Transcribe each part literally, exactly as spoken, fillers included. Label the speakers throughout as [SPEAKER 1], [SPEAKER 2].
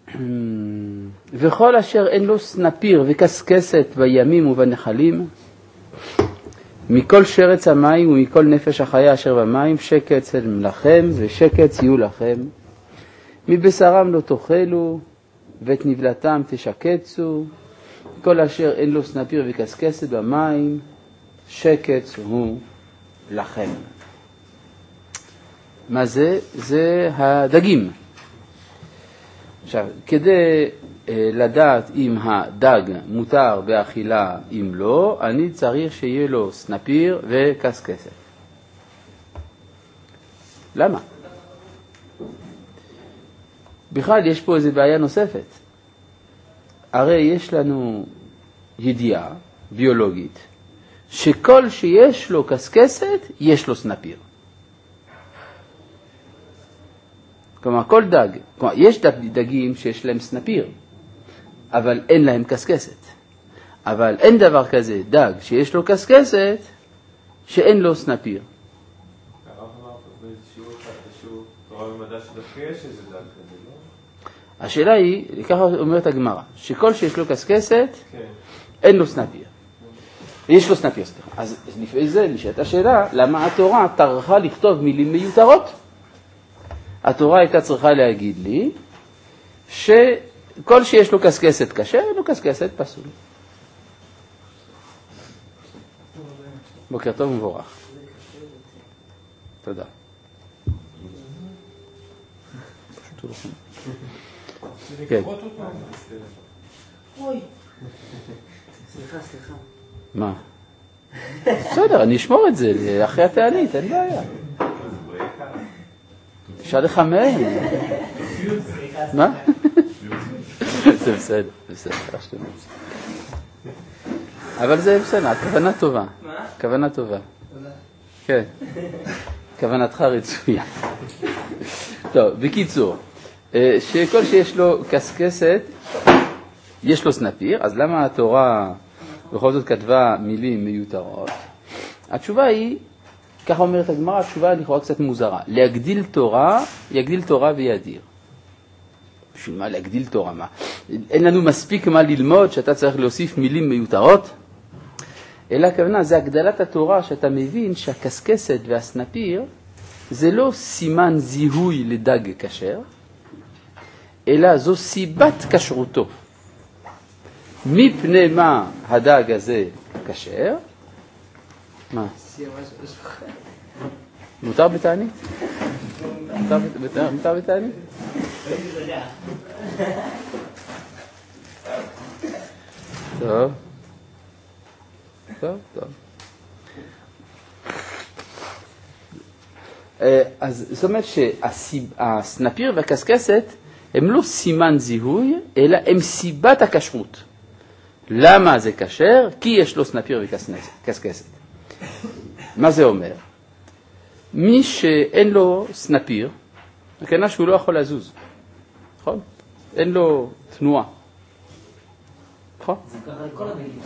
[SPEAKER 1] וכל אשר אין לו סנפיר וקסקסת בימים ובנחלים, מכל שרץ המים ומכל נפש החיה אשר במים, שקץ הם לכם ושקץ יהיו לכם. מבשרם לא תאכלו ואת נבלתם תשקצו. כל אשר אין לו סנפיר וקסקסת במים, שקץ הוא לכם. מה זה? זה הדגים. עכשיו, כדי אה, לדעת אם הדג מותר באכילה, אם לא, אני צריך שיהיה לו סנפיר וקסקסת. למה? בכלל יש פה איזו בעיה נוספת. הרי יש לנו ידיעה ביולוגית שכל שיש לו קסקסת יש לו סנפיר. כלומר, כל דג, כלומר, יש דגים שיש להם סנפיר, אבל אין להם קסקסת. אבל אין דבר כזה דג שיש לו קסקסת שאין לו סנפיר.
[SPEAKER 2] הרב אמר באיזשהו חדשו תורה ומדע שדווקא יש איזה דג כזה, לא?
[SPEAKER 1] השאלה היא, ככה אומרת הגמרא, שכל שיש לו קסקסת אין לו סנפיר. יש לו סנפיר, סליחה. אז לפי זה נשאלת השאלה, למה התורה טרחה לכתוב מילים מיותרות? התורה הייתה צריכה להגיד לי שכל שיש לו קסקסת כשר, אין לו קסקסת פסול. בוקר טוב ומבורך. תודה. כן.
[SPEAKER 3] אוי. סליחה, סליחה.
[SPEAKER 1] מה? בסדר, אני אשמור את זה אחרי התענית, אין בעיה. אפשר לחמם. מה? זה בסדר, זה בסדר. אבל זה בסדר, כוונה טובה.
[SPEAKER 3] מה?
[SPEAKER 1] כוונה טובה. כן. כוונתך רצויה. טוב, בקיצור, שכל שיש לו קסקסת, יש לו סנפיר, אז למה התורה בכל זאת כתבה מילים מיותרות? התשובה היא, ככה אומרת הגמרא, התשובה לכאורה קצת מוזרה. להגדיל תורה, יגדיל תורה וידיר. בשביל מה להגדיל תורה? מה? אין לנו מספיק מה ללמוד שאתה צריך להוסיף מילים מיותרות? אלא הכוונה, זה הגדלת התורה שאתה מבין שהקסקסת והסנפיר זה לא סימן זיהוי לדג כשר, אלא זו סיבת כשרותו. מפני מה הדג הזה כשר? מה? מותר בתענית? מותר בתענית? טוב. טוב, טוב. אז זאת אומרת שהסנפיר והקסקסת הם לא סימן זיהוי, אלא הם סיבת הכשרות. למה זה כשר? כי יש לו סנפיר וקסקסת. מה זה אומר? מי שאין לו סנפיר, הכוונה שהוא לא יכול לזוז. נכון? אין לו תנועה. נכון?
[SPEAKER 3] זה ככה לכל המילים.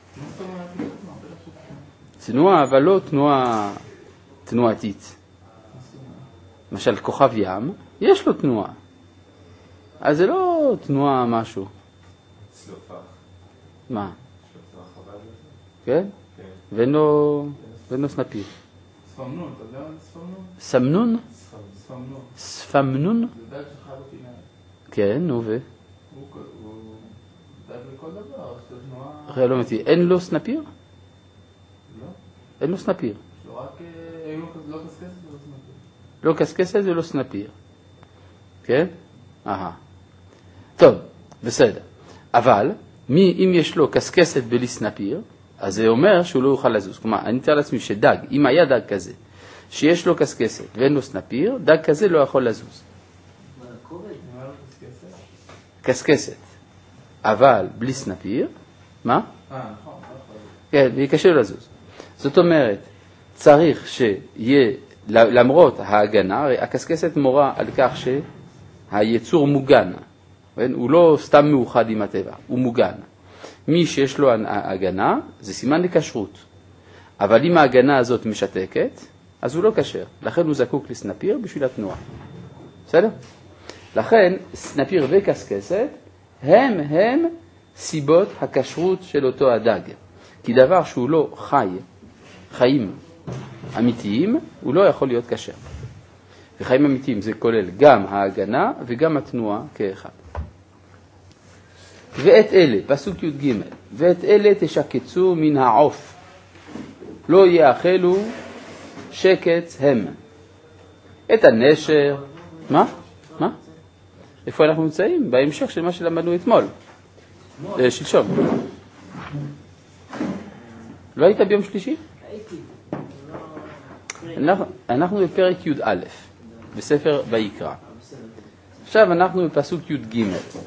[SPEAKER 1] תנועה, אבל לא תנועה תנועתית. למשל, כוכב ים, יש לו תנועה. אז זה לא תנועה משהו.
[SPEAKER 2] צלופח.
[SPEAKER 1] מה?
[SPEAKER 2] צלופח חבל לזה?
[SPEAKER 1] כן?
[SPEAKER 2] כן.
[SPEAKER 1] ואין לו, ואין לו סנפיר.
[SPEAKER 4] ספמנון, אתה יודע מה זה ספמנון?
[SPEAKER 1] סמנון?
[SPEAKER 4] ספמנון.
[SPEAKER 1] ספמנון?
[SPEAKER 4] זה דג שחי בפיניים.
[SPEAKER 1] כן, נו ו...
[SPEAKER 4] הוא דג לכל דבר, יש לו תנועה...
[SPEAKER 1] אחרי לא מתי, אין לו סנפיר?
[SPEAKER 4] לא.
[SPEAKER 1] אין לו סנפיר.
[SPEAKER 4] יש לו רק... אם לא קסקסת ולא סנפיר.
[SPEAKER 1] לא קסקסת ולא סנפיר. כן? אהה. טוב, בסדר. אבל, מי, אם יש לו קסקסת בלי סנפיר, אז זה אומר שהוא לא יוכל לזוז. כלומר, אני אתאר לעצמי שדג, אם היה דג כזה, שיש לו קסקסת ואין לו סנפיר, דג כזה לא יכול לזוז.
[SPEAKER 3] מה, הכובד?
[SPEAKER 4] מה לא קסקסת?
[SPEAKER 1] קסקסת. אבל בלי סנפיר, מה?
[SPEAKER 4] אה, נכון, לא יכול.
[SPEAKER 1] כן, והיא קשה לזוז. זאת אומרת, צריך שיהיה, למרות ההגנה, הרי הקסקסת מורה על כך שהיצור מוגן. הוא לא סתם מאוחד עם הטבע, הוא מוגן. מי שיש לו הגנה, זה סימן לכשרות. אבל אם ההגנה הזאת משתקת, אז הוא לא כשר. לכן הוא זקוק לסנפיר בשביל התנועה. בסדר? לכן, סנפיר וקסקסת הם הם סיבות הכשרות של אותו הדג. כי דבר שהוא לא חי, חיים אמיתיים, הוא לא יכול להיות כשר. וחיים אמיתיים זה כולל גם ההגנה וגם התנועה כאחד. ואת אלה, פסוק י' ג', ואת אלה תשקצו מן העוף, לא יאכלו שקץ הם. את הנשר, מה? מה? איפה אנחנו נמצאים? בהמשך של מה שלמדנו אתמול. שלשום. לא היית ביום שלישי?
[SPEAKER 3] הייתי.
[SPEAKER 1] אנחנו בפרק י' א', בספר ויקרא. עכשיו אנחנו בפסוק י' ג'.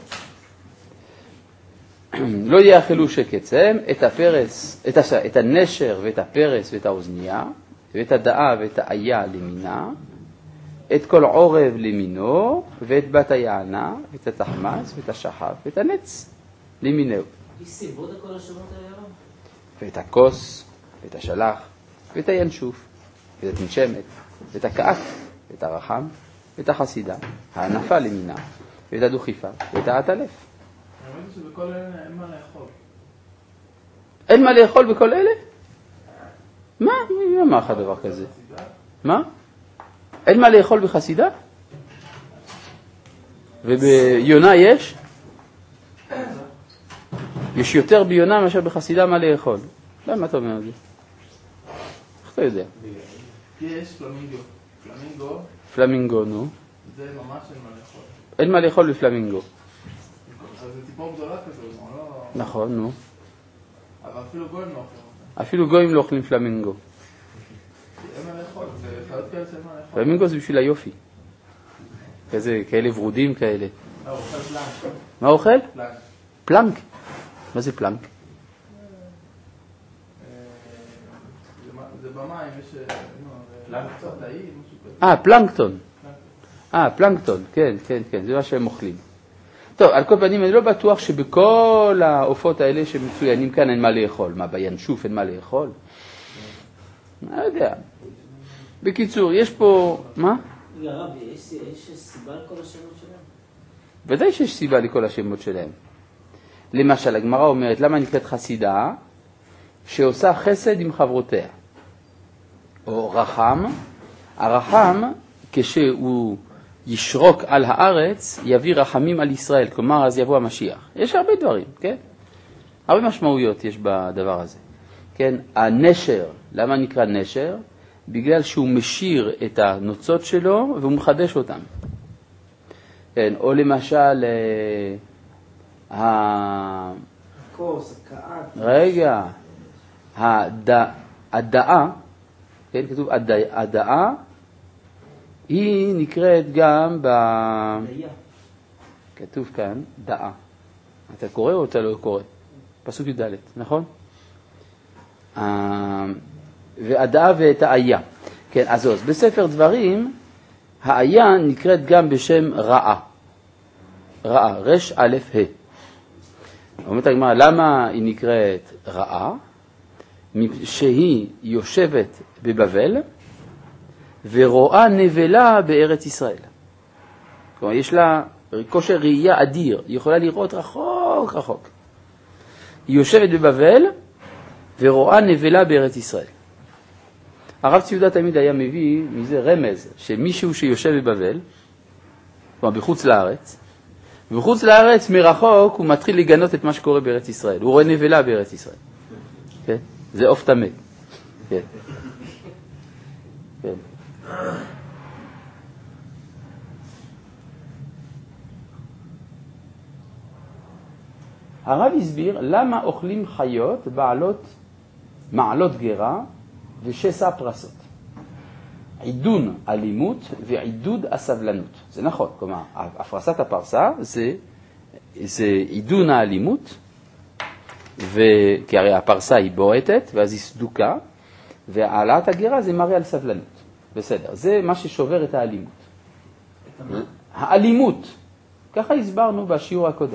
[SPEAKER 1] לא יאכלו שקץ הם, את הפרס, את, הש... את הנשר ואת הפרס ואת האוזנייה, ואת הדעה ואת האיה למינה, את כל עורב למינו, ואת בת היענה, ואת התחמס, ואת השחף, ואת הנץ למינהו.
[SPEAKER 3] יש סיבות לכל השמות האלה?
[SPEAKER 1] ואת הכוס, ואת השלח, ואת הינשוף, ואת הנשמת, ואת הכעף, ואת הרחם, ואת החסידה, הענפה למינה, ואת הדוכיפה, ואת העטלף.
[SPEAKER 4] האמת היא שבכל אלה אין מה לאכול.
[SPEAKER 1] אין מה לאכול בכל אלה? מה? מי אמר לך דבר כזה? מה? אין מה לאכול בחסידה? וביונה יש? יש יותר ביונה מאשר בחסידה מה לאכול. למה אתה אומר את זה? איך אתה יודע?
[SPEAKER 4] יש פלמינגו. פלמינגו.
[SPEAKER 1] פלמינגו, נו.
[SPEAKER 4] זה ממש אין מה לאכול.
[SPEAKER 1] אין מה לאכול בפלמינגו.
[SPEAKER 4] אז זה טיפור גדולה כזו, לא...
[SPEAKER 1] נכון, נו.
[SPEAKER 4] אבל אפילו גויים לא אוכלים אותם.
[SPEAKER 1] אפילו גויים לא אוכלים פלמינגו.
[SPEAKER 4] אין מה לאכול, זה חיות כאלה שאין מה לאכול.
[SPEAKER 1] פלמינגו זה בשביל היופי. כזה, כאלה ורודים כאלה.
[SPEAKER 4] לא, הוא אוכל פלנק.
[SPEAKER 1] מה אוכל?
[SPEAKER 4] פלנק.
[SPEAKER 1] פלנק. מה זה פלנק?
[SPEAKER 4] זה במים, יש... פלנקטון.
[SPEAKER 1] אה, פלנקטון. אה, פלנקטון, כן, כן, כן, זה מה שהם אוכלים. טוב, על כל פנים, אני לא בטוח שבכל העופות האלה שמצוינים כאן אין מה לאכול. מה, בינשוף אין מה לאכול? אני לא יודע. בקיצור, יש פה... מה?
[SPEAKER 3] הרב, יש סיבה לכל השמות שלהם?
[SPEAKER 1] ודאי שיש סיבה לכל השמות שלהם. למשל, הגמרא אומרת, למה נקראת חסידה? שעושה חסד עם חברותיה. או רחם. הרחם, כשהוא ישרוק על הארץ, יביא רחמים על ישראל. כלומר, אז יבוא המשיח. יש הרבה דברים, כן? הרבה משמעויות יש בדבר הזה. כן? הנשר, למה נקרא נשר? בגלל שהוא משיר את הנוצות שלו והוא מחדש אותם. כן? או למשל, ה...
[SPEAKER 3] הכוס, הקעת.
[SPEAKER 1] רגע, הדעה, כן, כתוב הדעה, היא נקראת גם ב...
[SPEAKER 3] דיה.
[SPEAKER 1] כתוב כאן, דעה. אתה קורא או אתה לא קורא? פסוק י' ד', נכון? והדעה ואת האיה. כן, אז אז בספר דברים, האיה נקראת גם בשם רעה. רעה, רש א' ה'. אומרת הגמרא, למה היא נקראת רעה? שהיא יושבת בבבל ורואה נבלה בארץ ישראל. כלומר, יש לה כושר ראייה אדיר, היא יכולה לראות רחוק רחוק. היא יושבת בבבל ורואה נבלה בארץ ישראל. הרב ציודה תמיד היה מביא מזה רמז, שמישהו שיושב בבבל, כלומר בחוץ לארץ, ובחוץ לארץ מרחוק הוא מתחיל לגנות את מה שקורה בארץ ישראל. הוא רואה נבלה בארץ ישראל. כן? זה אוף תמה. כן. כן. הרב הסביר למה אוכלים חיות בעלות מעלות גרה ושסע פרסות. עידון אלימות ועידוד הסבלנות. זה נכון, כלומר, הפרסת הפרסה זה, זה עידון האלימות, כי הרי הפרסה היא בועטת ואז היא סדוקה, והעלאת הגרה זה מראה על סבלנות. בסדר, זה מה ששובר את האלימות. האלימות, ככה הסברנו בשיעור הקודם.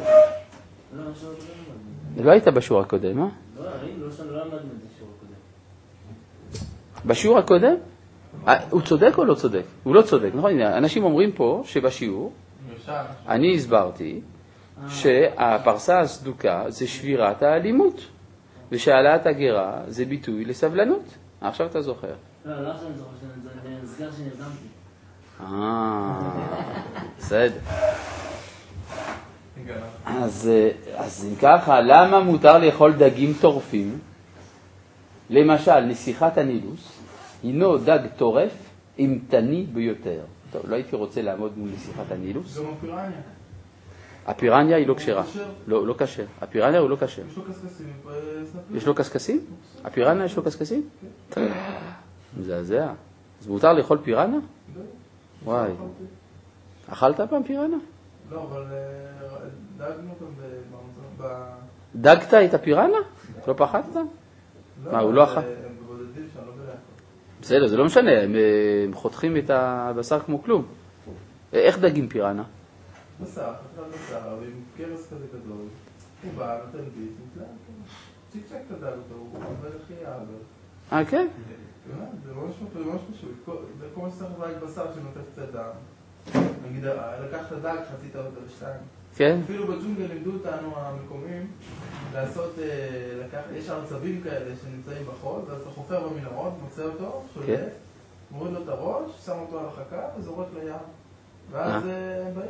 [SPEAKER 1] לא היית בשיעור הקודם, אה?
[SPEAKER 3] לא, לא למדנו את השיעור הקודם.
[SPEAKER 1] בשיעור הקודם? הוא צודק או לא צודק? הוא לא צודק, נכון? אנשים אומרים פה שבשיעור אני הסברתי שהפרסה הסדוקה זה שבירת האלימות, ושהעלאת הגרה זה ביטוי לסבלנות. עכשיו אתה זוכר.
[SPEAKER 3] לא, לא עכשיו אני זוכר, זה נסגר שנרדמתי.
[SPEAKER 1] אה, בסדר. אז, אז אם ככה, למה מותר לאכול דגים טורפים? למשל, נסיכת הנילוס הינו דג טורף אימתני ביותר. טוב, לא הייתי רוצה לעמוד מול נסיכת הנילוס.
[SPEAKER 4] גם הפירניה.
[SPEAKER 1] הפירניה היא לא כשרה. לא, לא כשר. הפירניה הוא לא כשר.
[SPEAKER 4] יש לו קסקסים.
[SPEAKER 1] יש לו קסקסים? הפירניה יש לו קסקסים? מזעזע. אז מותר לאכול פירניה? וואי. אכלת פעם פירניה?
[SPEAKER 4] לא, אבל דגנו אותם ב...
[SPEAKER 1] דגת את הפירניה? לא פחדת? מה, הוא לא אכל?
[SPEAKER 4] הם בבודדים שם, לא בלעקות.
[SPEAKER 1] בסדר, זה לא משנה, הם חותכים את הבשר כמו כלום. איך דגים פירניה?
[SPEAKER 4] בשר, חתכת בשר, ועם קרס כזה גדול. הוא בא, נותן ביס, נפלא, צ'יק צ'ק תדג אותו, הוא עובד הכי יעבר.
[SPEAKER 1] אה, כן?
[SPEAKER 4] זה ממש פשוט. כל מה שצריך להגיד בשר שנוטף קצת דם. נגיד, לקחת דג, חצית אותו לשתיים.
[SPEAKER 1] כן?
[SPEAKER 4] אפילו בג'ונגל לימדו אותנו המקומיים לעשות, יש הרצבים כאלה שנמצאים בחול, ואז אתה חופר במנהרות, מוצא אותו, שולף, מוריד לו את הראש, שם אותו על החכה וזורק לים. ואז הם באים,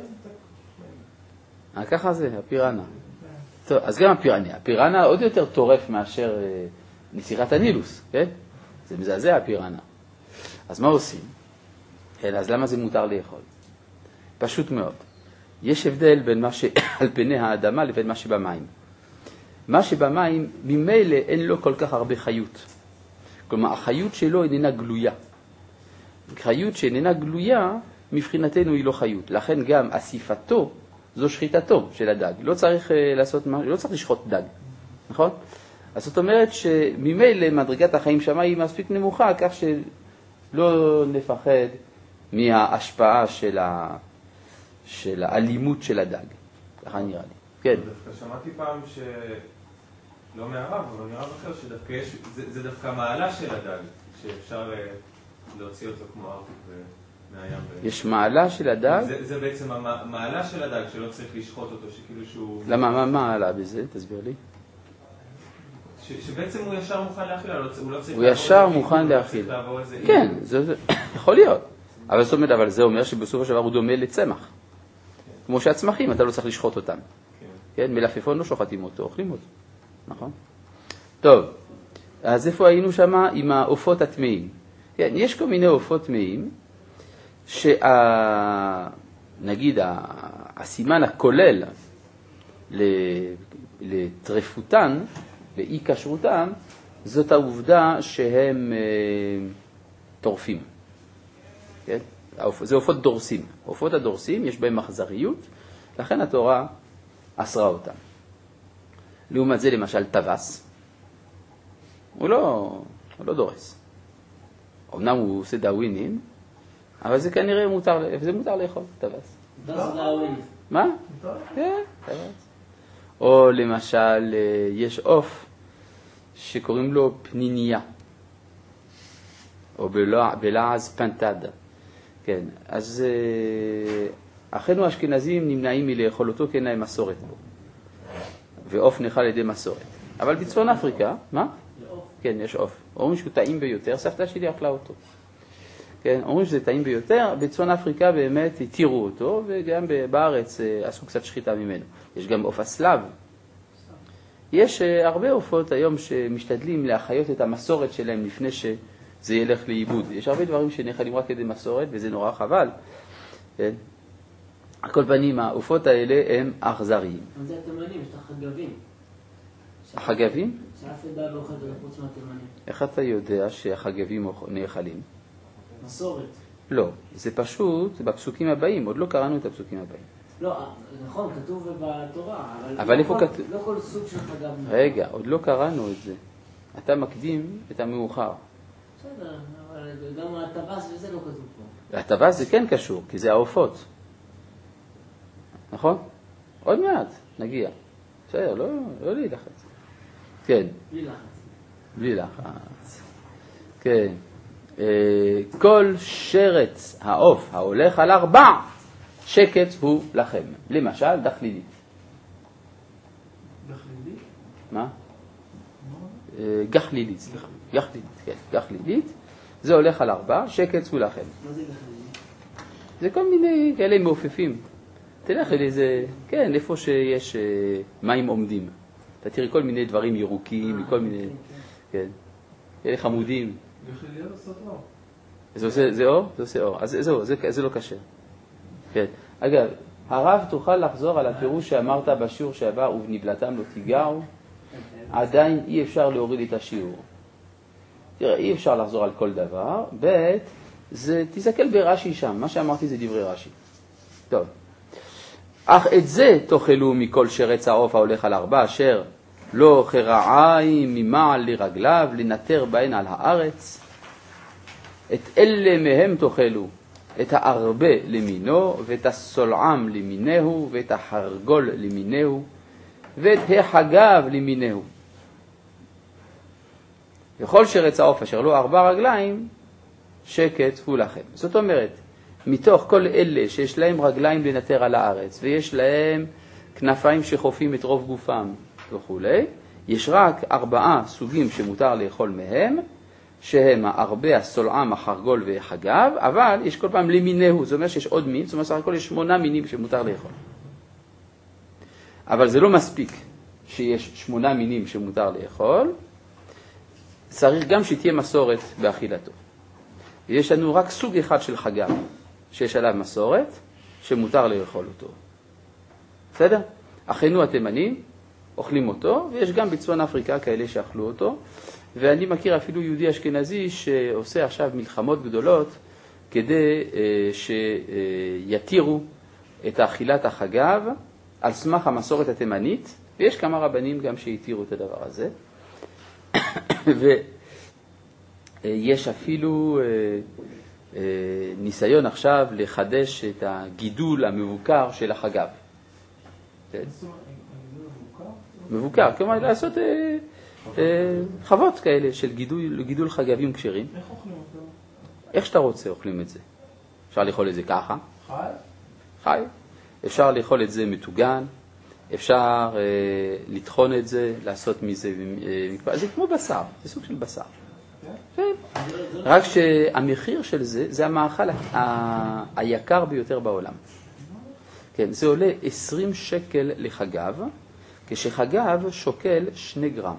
[SPEAKER 1] אה, ככה זה, הפירניה. טוב, אז גם הפירניה. הפירניה עוד יותר טורף מאשר נסיכת הנילוס, כן? זה מזעזע הפירניה. אז מה עושים? אז למה זה מותר לאכול? פשוט מאוד. יש הבדל בין מה שעל פני האדמה לבין מה שבמים. מה שבמים, ממילא אין לו כל כך הרבה חיות. כלומר, החיות שלו איננה גלויה. חיות שאיננה גלויה, מבחינתנו היא לא חיות. לכן גם אסיפתו זו שחיטתו של הדג. לא צריך לעשות, לא צריך לשחוט דג, נכון? אז זאת אומרת שממילא מדרגת החיים שמה היא מספיק נמוכה, כך שלא נפחד מההשפעה של ה... של האלימות של הדג. ככה נראה לי. כן.
[SPEAKER 2] דווקא שמעתי פעם ש... לא מהרב, אבל מהרב אחר, שדווקא יש... זה, זה דווקא מעלה של הדג, שאפשר להוציא אותו כמו ארטיק מהים.
[SPEAKER 1] יש מעלה של הדג?
[SPEAKER 2] זה, זה בעצם המעלה של הדג, שלא צריך לשחוט אותו, שכאילו שהוא...
[SPEAKER 1] למה? מה מעלה בזה? תסביר לי.
[SPEAKER 2] ש, שבעצם הוא ישר מוכן להאכיל, הוא לא צריך...
[SPEAKER 1] הוא ישר מוכן להאכיל. כן, זה, זה יכול להיות. אבל זאת אומרת, אבל זה אומר שבסופו של דבר הוא דומה לצמח. כמו שהצמחים, אתה לא צריך לשחוט אותם. כן, מלפפון לא שוחטים אותו, אוכלים אותו. נכון? טוב, אז איפה היינו שם עם העופות הטמאים? כן, יש כל מיני עופות טמאים, שנגיד, הסימן הכולל לטרפותן ואי כשרותן, זאת העובדה שהם טורפים. כן? זה עופות דורסים. עופות הדורסים יש בהם מחזריות, לכן התורה אסרה אותם. לעומת זה למשל טווס, הוא לא, הוא לא דורס. אמנם הוא עושה דאווינים, אבל זה כנראה מותר, זה מותר לאכול, טווס. מה? כן, טווס. או למשל יש עוף שקוראים לו פניניה, או בלעז פנטד. כן, אז אחינו האשכנזים נמנעים מלאכול אותו, כי אין להם מסורת בו. ועוף נאכל על ידי מסורת. אבל בצפון אפריקה, מה? כן, יש עוף. אומרים שהוא טעים ביותר, סבתא שלי אכלה אותו. כן, אומרים שזה טעים ביותר, בצפון אפריקה באמת התירו אותו, וגם בארץ עשו קצת שחיטה ממנו. יש גם עוף הסלב. יש הרבה עופות היום שמשתדלים להחיות את המסורת שלהם לפני ש... זה ילך לאיבוד. יש הרבה דברים שנאכלים רק כדי מסורת, וזה נורא חבל. כן? על כל פנים, העופות האלה הם אכזריים.
[SPEAKER 3] זה התימנים, יש את החגבים.
[SPEAKER 1] החגבים?
[SPEAKER 3] שאף ידע לא אוכל את החוץ מהתימנים.
[SPEAKER 1] איך אתה יודע שהחגבים נאכלים?
[SPEAKER 3] מסורת.
[SPEAKER 1] לא, זה פשוט בפסוקים הבאים, עוד לא קראנו את הפסוקים הבאים.
[SPEAKER 3] לא, נכון, כתוב בתורה, אבל,
[SPEAKER 1] אבל
[SPEAKER 3] לא,
[SPEAKER 1] איפה
[SPEAKER 3] כל,
[SPEAKER 1] כתוב?
[SPEAKER 3] לא כל סוג של חגב.
[SPEAKER 1] רגע, עוד לא קראנו את זה. אתה מקדים את המאוחר.
[SPEAKER 3] בסדר, אבל גם הטווס וזה לא כתוב פה.
[SPEAKER 1] הטווס זה כן קשור, כי זה העופות. נכון? עוד מעט, נגיע. בסדר, לא, לא להילחץ. כן.
[SPEAKER 3] בלי לחץ.
[SPEAKER 1] בלי לחץ. כן. כל שרץ העוף ההולך על ארבע, שקט הוא לכם. למשל, דחלילית.
[SPEAKER 4] דחלילית?
[SPEAKER 1] מה? גחלילית, סליחה. גחלילית, כן, גחלילית. זה הולך על ארבע, שקט הוא לכם.
[SPEAKER 3] מה זה גחלילית?
[SPEAKER 1] זה כל מיני כאלה מעופפים. תלך לאיזה, כן, איפה שיש מים עומדים. אתה תראי כל מיני דברים ירוקים, כל מיני, כן, כאלה חמודים.
[SPEAKER 4] גחליליות עושות אור.
[SPEAKER 1] זה עושה, זה אור? זה עושה אור. אז זהו, זה, זה לא קשה. כן. אגב, הרב תוכל לחזור על הפירוש שאמרת בשיעור שעבר, ובנבלתם לא תיגעו, עדיין אי אפשר להוריד את השיעור. תראה, אי אפשר לחזור על כל דבר. ב' זה, תסתכל ברש"י שם, מה שאמרתי זה דברי רש"י. טוב. אך את זה תאכלו מכל שרץ העוף ההולך על ארבע, אשר לא חרעיים ממעל לרגליו, לנטר בהן על הארץ. את אלה מהם תאכלו, את הארבה למינו, ואת הסולעם למינהו, ואת החרגול למינהו, ואת החגב למינהו. וכל שרץ העוף אשר לו ארבע רגליים, שקט הוא לכם. זאת אומרת, מתוך כל אלה שיש להם רגליים לנטר על הארץ, ויש להם כנפיים שחופים את רוב גופם וכו', יש רק ארבעה סוגים שמותר לאכול מהם, שהם הארבה, הסולעם, החרגול והחגב, אבל יש כל פעם למינהו, זאת אומרת שיש עוד מין, זאת אומרת סך הכל יש שמונה מינים שמותר לאכול. אבל זה לא מספיק שיש שמונה מינים שמותר לאכול, צריך גם שתהיה מסורת באכילתו. יש לנו רק סוג אחד של חגב, שיש עליו מסורת, שמותר לאכול אותו. בסדר? אחינו התימנים אוכלים אותו, ויש גם בצפון אפריקה כאלה שאכלו אותו, ואני מכיר אפילו יהודי אשכנזי שעושה עכשיו מלחמות גדולות כדי שיתירו את אכילת החגב על סמך המסורת התימנית, ויש כמה רבנים גם שיתירו את הדבר הזה. ויש אפילו ניסיון עכשיו לחדש את הגידול המבוקר של החגב. מבוקר, כלומר לעשות חוות כאלה של גידול, גידול חגבים כשרים.
[SPEAKER 4] איך אוכלים אותו?
[SPEAKER 1] איך שאתה רוצה אוכלים את זה. אפשר לאכול את זה ככה.
[SPEAKER 4] חי?
[SPEAKER 1] חי. אפשר לאכול את זה מטוגן. אפשר אה, לטחון את זה, לעשות מזה, אה, זה כמו בשר, זה סוג של בשר. כן. רק שהמחיר של זה, זה המאכל ה- היקר ביותר בעולם. כן, זה עולה עשרים שקל לחגב, כשחגב שוקל שני גרם.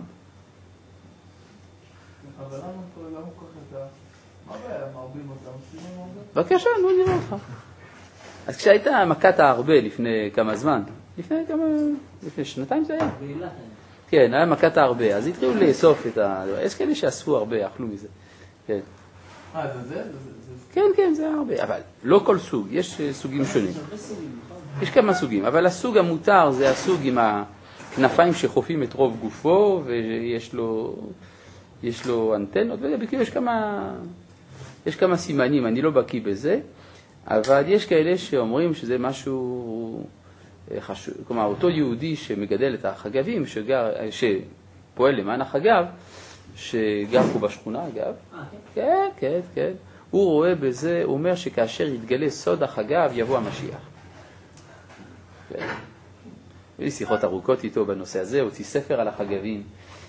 [SPEAKER 4] אבל למה קורה גם כל כך את ה... מה הבעיה? מרבים אותם? שימים הרבה?
[SPEAKER 1] בבקשה, נו נראה אותך. אז כשהייתה מכת הארבה לפני כמה זמן, לפני כמה, לפני שנתיים זה היה? כן, היה מכת הארבה, אז התחילו לאסוף את ה... יש כאלה שאספו הרבה, אכלו מזה. כן.
[SPEAKER 4] אה, זה זה?
[SPEAKER 1] כן, כן, זה הרבה, אבל לא כל סוג, יש סוגים שונים. יש כמה סוגים, אבל הסוג המותר זה הסוג עם הכנפיים שחופים את רוב גופו, ויש לו, יש לו אנטנות, ובכלל יש כמה, יש כמה סימנים, אני לא בקיא בזה, אבל יש כאלה שאומרים שזה משהו חשוב, כלומר, אותו יהודי שמגדל את החגבים, שגר, שפועל למען החגב, שגר פה בשכונה, אגב, כן, כן, כן, הוא רואה בזה, הוא אומר שכאשר יתגלה סוד החגב, יבוא המשיח. כן. יש שיחות ארוכות איתו בנושא הזה, הוציא ספר על החגבים,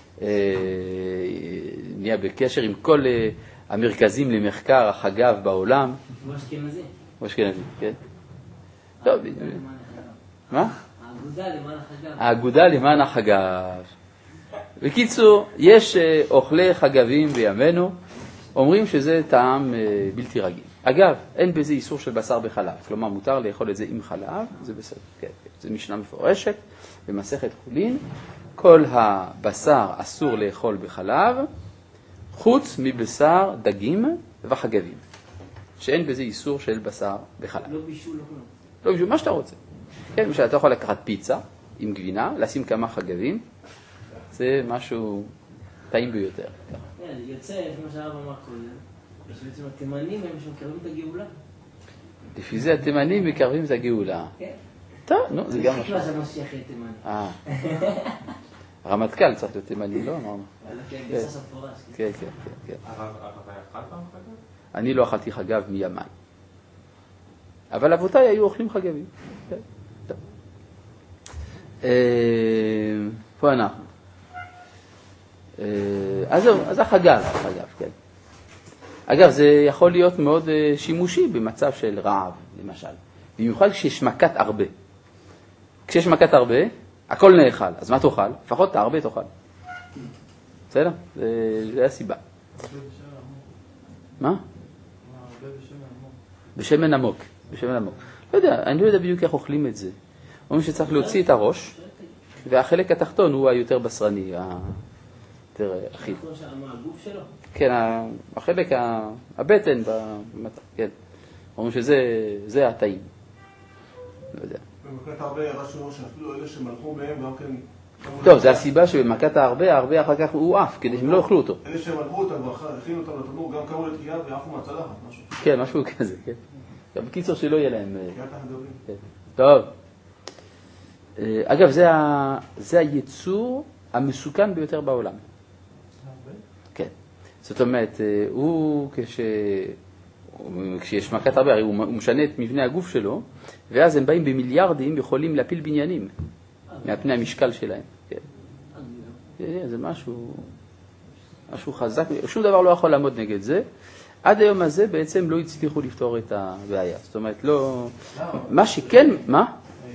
[SPEAKER 1] נהיה בקשר עם כל המרכזים למחקר החגב בעולם.
[SPEAKER 3] הוא אשכנזי.
[SPEAKER 1] הוא אשכנזי, כן. טוב, מה?
[SPEAKER 3] האגודה למען החגב.
[SPEAKER 1] האגודה למען החגב. בקיצור, יש אוכלי חגבים בימינו, אומרים שזה טעם בלתי רגיל. אגב, אין בזה איסור של בשר בחלב, כלומר מותר לאכול את זה עם חלב, זה בסדר, כן, כן. זה משנה מפורשת במסכת חולין, כל הבשר אסור לאכול בחלב, חוץ מבשר דגים וחגבים, שאין בזה איסור של בשר בחלב.
[SPEAKER 3] לא בישול, לא כלום.
[SPEAKER 1] לא בישול, מה שאתה רוצה. כן, למשל, אתה יכול לקחת פיצה עם גבינה, לשים כמה חגבים, זה משהו טעים ביותר.
[SPEAKER 3] כן, זה יוצא, כמו שהרב אמר קודם, שבעצם התימנים הם שמקרבים את הגאולה.
[SPEAKER 1] לפי זה התימנים מקרבים את הגאולה.
[SPEAKER 3] כן.
[SPEAKER 1] טוב, נו, זה גם משהו.
[SPEAKER 3] לא, זה משיח יהיה תימני.
[SPEAKER 1] אה. הרמטכ"ל צריך להיות תימני, לא? אמרנו.
[SPEAKER 3] כן, גסס המפורש.
[SPEAKER 1] כן, כן, כן.
[SPEAKER 2] הרב היה אכל פעם חגב?
[SPEAKER 1] אני לא אכלתי חגב מימיי. אבל אבותיי היו אוכלים חגבים. כן. טוב. פה אנחנו. אז זהו, אז החגב, החגב, כן. אגב, זה יכול להיות מאוד שימושי במצב של רעב, למשל. במיוחד כשיש מכת הרבה. כשיש מכת הרבה, הכל נאכל. אז מה תאכל? לפחות את הרבה תאכל. בסדר? זה הסיבה. מה? בשמן עמוק. בשמן עמוק. לא יודע, אני לא יודע בדיוק איך אוכלים את זה. אומרים שצריך להוציא את הראש, והחלק התחתון הוא היותר בשרני, היותר אחיד.
[SPEAKER 3] הגוף שלו?
[SPEAKER 1] כן, החלק, הבטן, כן. אומרים שזה הטעים. לא יודע.
[SPEAKER 5] במכת הרבה ראשו שאפילו אלה שמלכו מהם גם כן...
[SPEAKER 1] טוב, זה הסיבה שבמכת הרבה, הרבה אחר כך הוא עף, כדי שהם לא יאכלו אותו.
[SPEAKER 5] אלה שמלכו אותם והכינו אותם לתנור, גם קראו לתקיעה ועפו מהצלחת, משהו.
[SPEAKER 1] כן, משהו כזה, כן. בקיצור שלא יהיה להם... טוב. אגב, זה היצור המסוכן ביותר בעולם. כן. זאת אומרת, הוא כש... כשיש מכת הרבה, הרי הוא משנה את מבנה הגוף שלו, ואז הם באים במיליארדים, יכולים להפיל בניינים מהפני המשקל שלהם. כן. זה משהו, משהו חזק, שום דבר לא יכול לעמוד נגד זה. עד היום הזה בעצם לא הצליחו לפתור את הבעיה. זאת אומרת, לא... מה שכן, מה?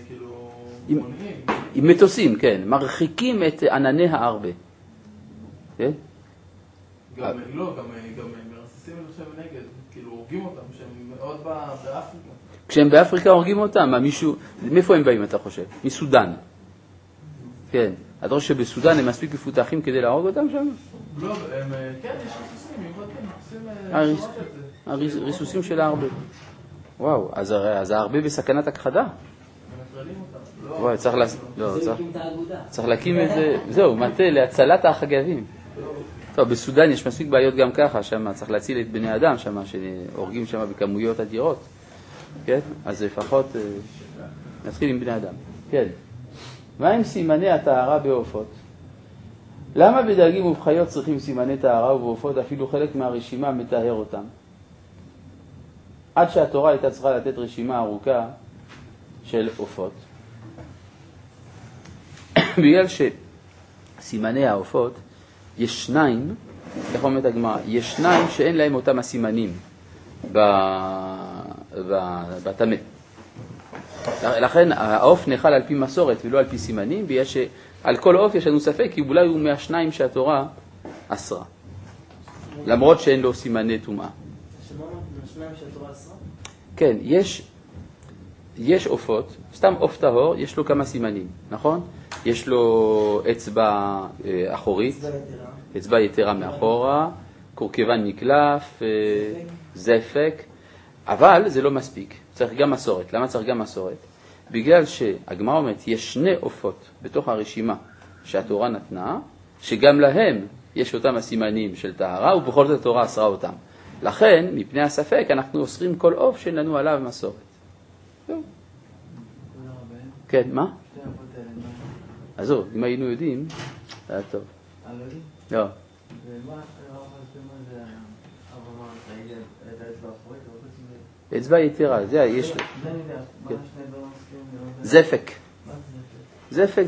[SPEAKER 1] עם מטוסים, כן. מרחיקים את ענני הרבה. כן?
[SPEAKER 4] גם, לא, גם מרססים עכשיו נגד, כאילו הורגים אותם, שהם מאוד באפריקה.
[SPEAKER 1] כשהם באפריקה הורגים אותם, מישהו, מאיפה הם באים אתה חושב? מסודן. כן. אתה חושב שבסודן הם מספיק מפותחים כדי להרוג אותם שם?
[SPEAKER 4] לא, הם, כן, יש ריסוסים,
[SPEAKER 1] עושים ריסוסים של הרבה. וואו, אז הרבה בסכנת הכחדה?
[SPEAKER 4] מנטרלים אותם.
[SPEAKER 1] וואי, צריך להקים, לא, צריך להקים את זה, זהו, מטה להצלת החגבים. טוב, בסודן יש מספיק בעיות גם ככה, שם צריך להציל את בני אדם, שם שהורגים שם בכמויות אדירות. כן? אז לפחות נתחיל עם בני אדם. כן. מה עם סימני הטהרה בעופות? למה בדגים ובחיות צריכים סימני טהרה ובעופות, אפילו חלק מהרשימה מטהר אותם? עד שהתורה הייתה צריכה לתת רשימה ארוכה של עופות. בגלל שסימני העופות, יש שניים, איך אומרת הגמרא, יש שניים שאין להם אותם הסימנים בטמא. לכן העוף נאכל על פי מסורת ולא על פי סימנים, בגלל שעל כל עוף יש לנו ספק, כי אולי הוא מהשניים שהתורה אסרה. למרות שאין לו סימני טומאה.
[SPEAKER 3] מהשניים שהתורה אסרה?
[SPEAKER 1] כן, יש, יש עופות, סתם עוף טהור, יש לו כמה סימנים, נכון? יש לו אצבע אחורית, אצבע יתרה מאחורה, קורקבן מקלף, זפק, אבל זה לא מספיק, צריך גם מסורת. למה צריך גם מסורת? בגלל שהגמרא אומרת, יש שני עופות בתוך הרשימה שהתורה נתנה, שגם להם יש אותם הסימנים של טהרה, ובכל זאת התורה אסרה אותם. לכן, מפני הספק, אנחנו אוסרים כל עוף שאין לנו עליו מסורת. כן, מה? אז זהו, אם היינו יודעים, היה טוב. לא.
[SPEAKER 6] ומה זה אברהם, ראיתי את האצבע האחורית?
[SPEAKER 1] אצבע יתרה, זה יש...
[SPEAKER 6] זה אני יודע, מה שני דברים מסכימים?
[SPEAKER 1] זפק.
[SPEAKER 6] מה זה זפק?
[SPEAKER 1] זפק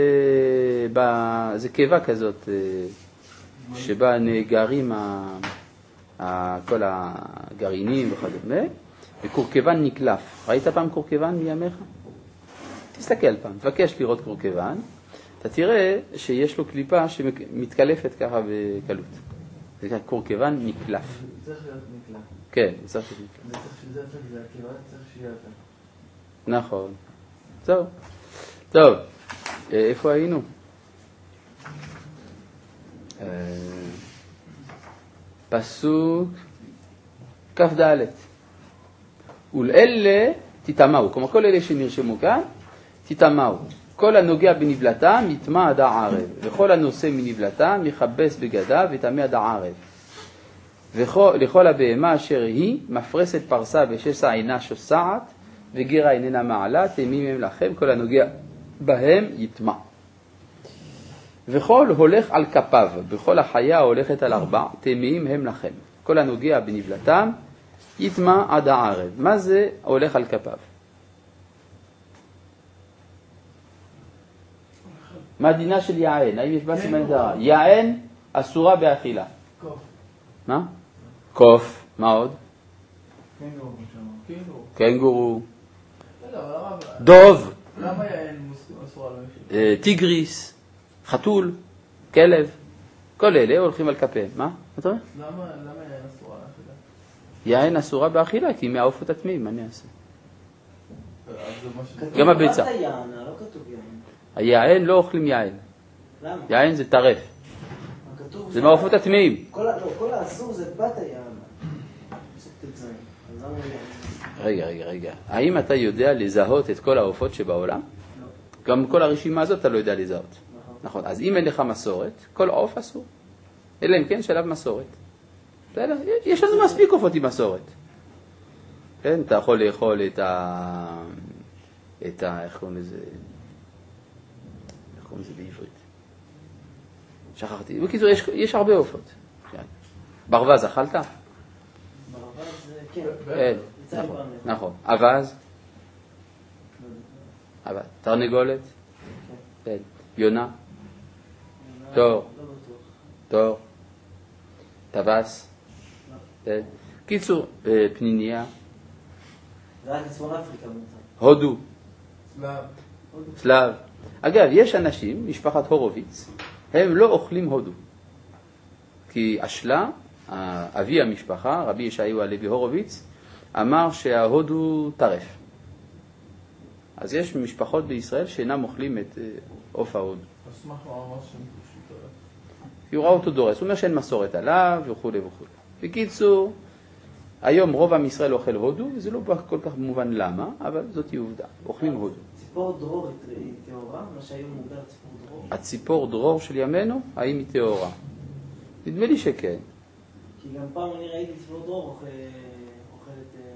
[SPEAKER 1] זה קיבה כזאת, שבה נאגרים כל הגרעינים וכדומה, וקורקבן נקלף. ראית פעם קורקבן מימיך? תסתכל פעם, תבקש לראות קורקבן, אתה תראה שיש לו קליפה שמתקלפת ככה בקלות. זה ככה קורקבן נקלף.
[SPEAKER 6] צריך להיות נקלף.
[SPEAKER 1] כן, צריך להיות נקלף.
[SPEAKER 6] זה צריך שזפק זה הקיבה, צריך שיהיה יותר.
[SPEAKER 1] נכון. זהו. טוב, איפה היינו? פסוק כף ד' ולאלה תטמאו, כמו כל אלה שנרשמו כאן, תטמאו. כל הנוגע בנבלתם יטמא עד הערב, וכל הנושא מנבלתם יכבס בגדיו וטמא עד הערב. ולכל הבהמה אשר היא מפרסת פרסה ושסע אינה שוסעת וגרה איננה מעלה, טמאים הם לכם, כל הנוגע בהם יטמא. וכל הולך על כפיו, בכל החיה הולכת על ארבע, טמאים הם לכם. כל הנוגע בנבלתם יטמע עד הערב. מה זה הולך על כפיו? מה דינה של יען? האם יש בה סימן דרה? יען אסורה באכילה.
[SPEAKER 4] קוף.
[SPEAKER 1] מה? קוף. מה עוד?
[SPEAKER 6] קנגורו.
[SPEAKER 4] קינגורו.
[SPEAKER 1] קנגורו.
[SPEAKER 4] רגע, אבל הרב,
[SPEAKER 1] דוב.
[SPEAKER 4] למה יען אסורה לא יחיד?
[SPEAKER 1] טיגריס. חתול. כלב. כל אלה הולכים על כפיהם. מה? אתה אומר?
[SPEAKER 4] למה למה יען אסורה לאכילה?
[SPEAKER 1] יען אסורה באכילה, כי היא מהעופות הטמאים, מה אני אעשה?
[SPEAKER 4] אז זה מה ש...
[SPEAKER 1] גם הביצה.
[SPEAKER 3] בת היען, לא כתוב יען.
[SPEAKER 1] היען לא אוכלים יען.
[SPEAKER 3] למה?
[SPEAKER 1] יען זה טרף.
[SPEAKER 3] כתוב
[SPEAKER 1] זה מהעופות הטמאים.
[SPEAKER 3] כל ה- לא, כל האסור זה בת היען. פסוק ט"ז. אז למה יען?
[SPEAKER 1] רגע, רגע, רגע. האם אתה יודע לזהות את כל העופות שבעולם?
[SPEAKER 3] לא.
[SPEAKER 1] גם כל הרשימה הזאת אתה לא יודע לזהות.
[SPEAKER 3] נכון.
[SPEAKER 1] נכון. אז אם אין לך מסורת, כל עוף אסור. אלא אם כן שלב מסורת. בסדר? יש לנו מספיק עופות עם מסורת. כן? אתה יכול לאכול את ה... את ה... איך קוראים לזה? איך קוראים לזה בעברית? שכחתי. בקיצור, יש, יש הרבה עופות. ברווז אכלת?
[SPEAKER 3] ברווז, כן.
[SPEAKER 1] כן.
[SPEAKER 3] יצא לי
[SPEAKER 1] נכון.
[SPEAKER 3] פעם.
[SPEAKER 1] נכון. אבז? אבז. תרנגולת? כן. יונה? תור.
[SPEAKER 3] לא בטוח.
[SPEAKER 1] תור. טווס? כן. קיצור, אה, פניניה.
[SPEAKER 3] זה רק לצפון אפריקה מותר.
[SPEAKER 1] הודו.
[SPEAKER 4] סלאב.
[SPEAKER 1] סלאב. אגב, יש אנשים, משפחת הורוביץ, הם לא אוכלים הודו. כי אשלה, אבי המשפחה, רבי ישעיהו הלוי הורוביץ, אמר שההודו טרף. אז יש משפחות בישראל שאינם אוכלים את עוף ההודו.
[SPEAKER 4] אשמח ממש שם פשוט טוב.
[SPEAKER 1] כי הוא ראה אותו דורס, הוא אומר שאין מסורת עליו וכו' וכו'. בקיצור, היום רוב עם ישראל אוכל הודו, וזה לא כל כך מובן למה, אבל זאת היא עובדה, אוכלים הודו.
[SPEAKER 3] ציפור דרור היא טהורה? מה שהיום מוגדר ציפור דרור?
[SPEAKER 1] הציפור דרור של ימינו, האם היא טהורה? נדמה לי שכן.
[SPEAKER 3] כי גם פעם אני ראיתי ציפור דרור אוכל- אוכלת אה,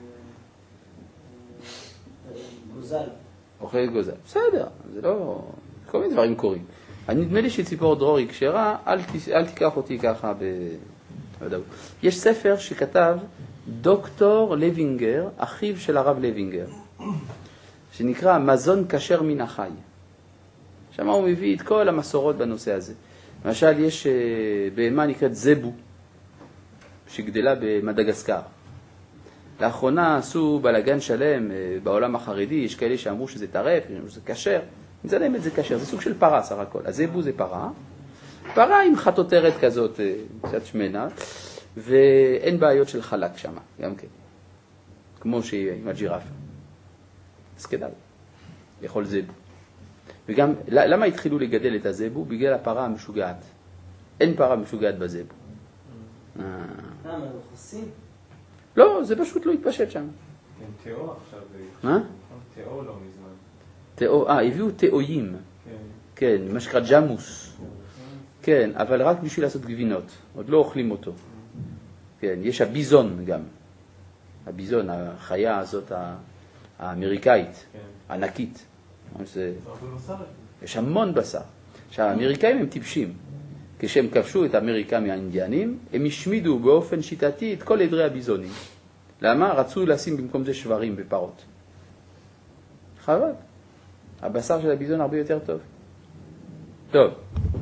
[SPEAKER 3] אה, גוזל.
[SPEAKER 1] אוכלת גוזל. בסדר, זה לא... כל מיני דברים קורים. אני נדמה לי שציפור דרור היא כשרה, אל, ת... אל תיקח אותי ככה ב... לא יודע. יש ספר שכתב דוקטור לוינגר, אחיו של הרב לוינגר, שנקרא מזון כשר מן החי. שם הוא מביא את כל המסורות בנושא הזה. למשל, יש בהמה נקראת זבו, שגדלה במדגסקר. לאחרונה עשו בלגן שלם בעולם החרדי, יש כאלה שאמרו שזה טרף, שזה כשר. זה לא באמת זה כשר, זה סוג של פרה סך הכל. הזבו זה פרה, פרה עם חטוטרת כזאת, קצת שמנה, ואין בעיות של חלק שם, גם כן. כמו שהיא עם הג'ירפה. אז כדאי, לאכול זבו. וגם, למה התחילו לגדל את הזבו? בגלל הפרה המשוגעת. אין פרה משוגעת בזבו.
[SPEAKER 3] למה, הם חוסים?
[SPEAKER 1] לא, זה פשוט לא התפשט שם.
[SPEAKER 2] כן, תאו עכשיו.
[SPEAKER 1] מה?
[SPEAKER 2] תאו לא מזמן.
[SPEAKER 1] תאו, אה, הביאו תאויים.
[SPEAKER 2] כן.
[SPEAKER 1] כן, מה שקרא ג'מוס. כן, אבל רק בשביל לעשות גבינות. עוד לא אוכלים אותו. כן, יש הביזון גם. הביזון, החיה הזאת האמריקאית, ענקית. זה... יש המון בשר. עכשיו, האמריקאים הם טיפשים. כשהם כבשו את אמריקה מהאינדיאנים, הם השמידו באופן שיטתי את כל עדרי הביזונים. למה? רצו לשים במקום זה שברים ופרות. חבל. הבשר של הביזון הרבה יותר טוב. טוב.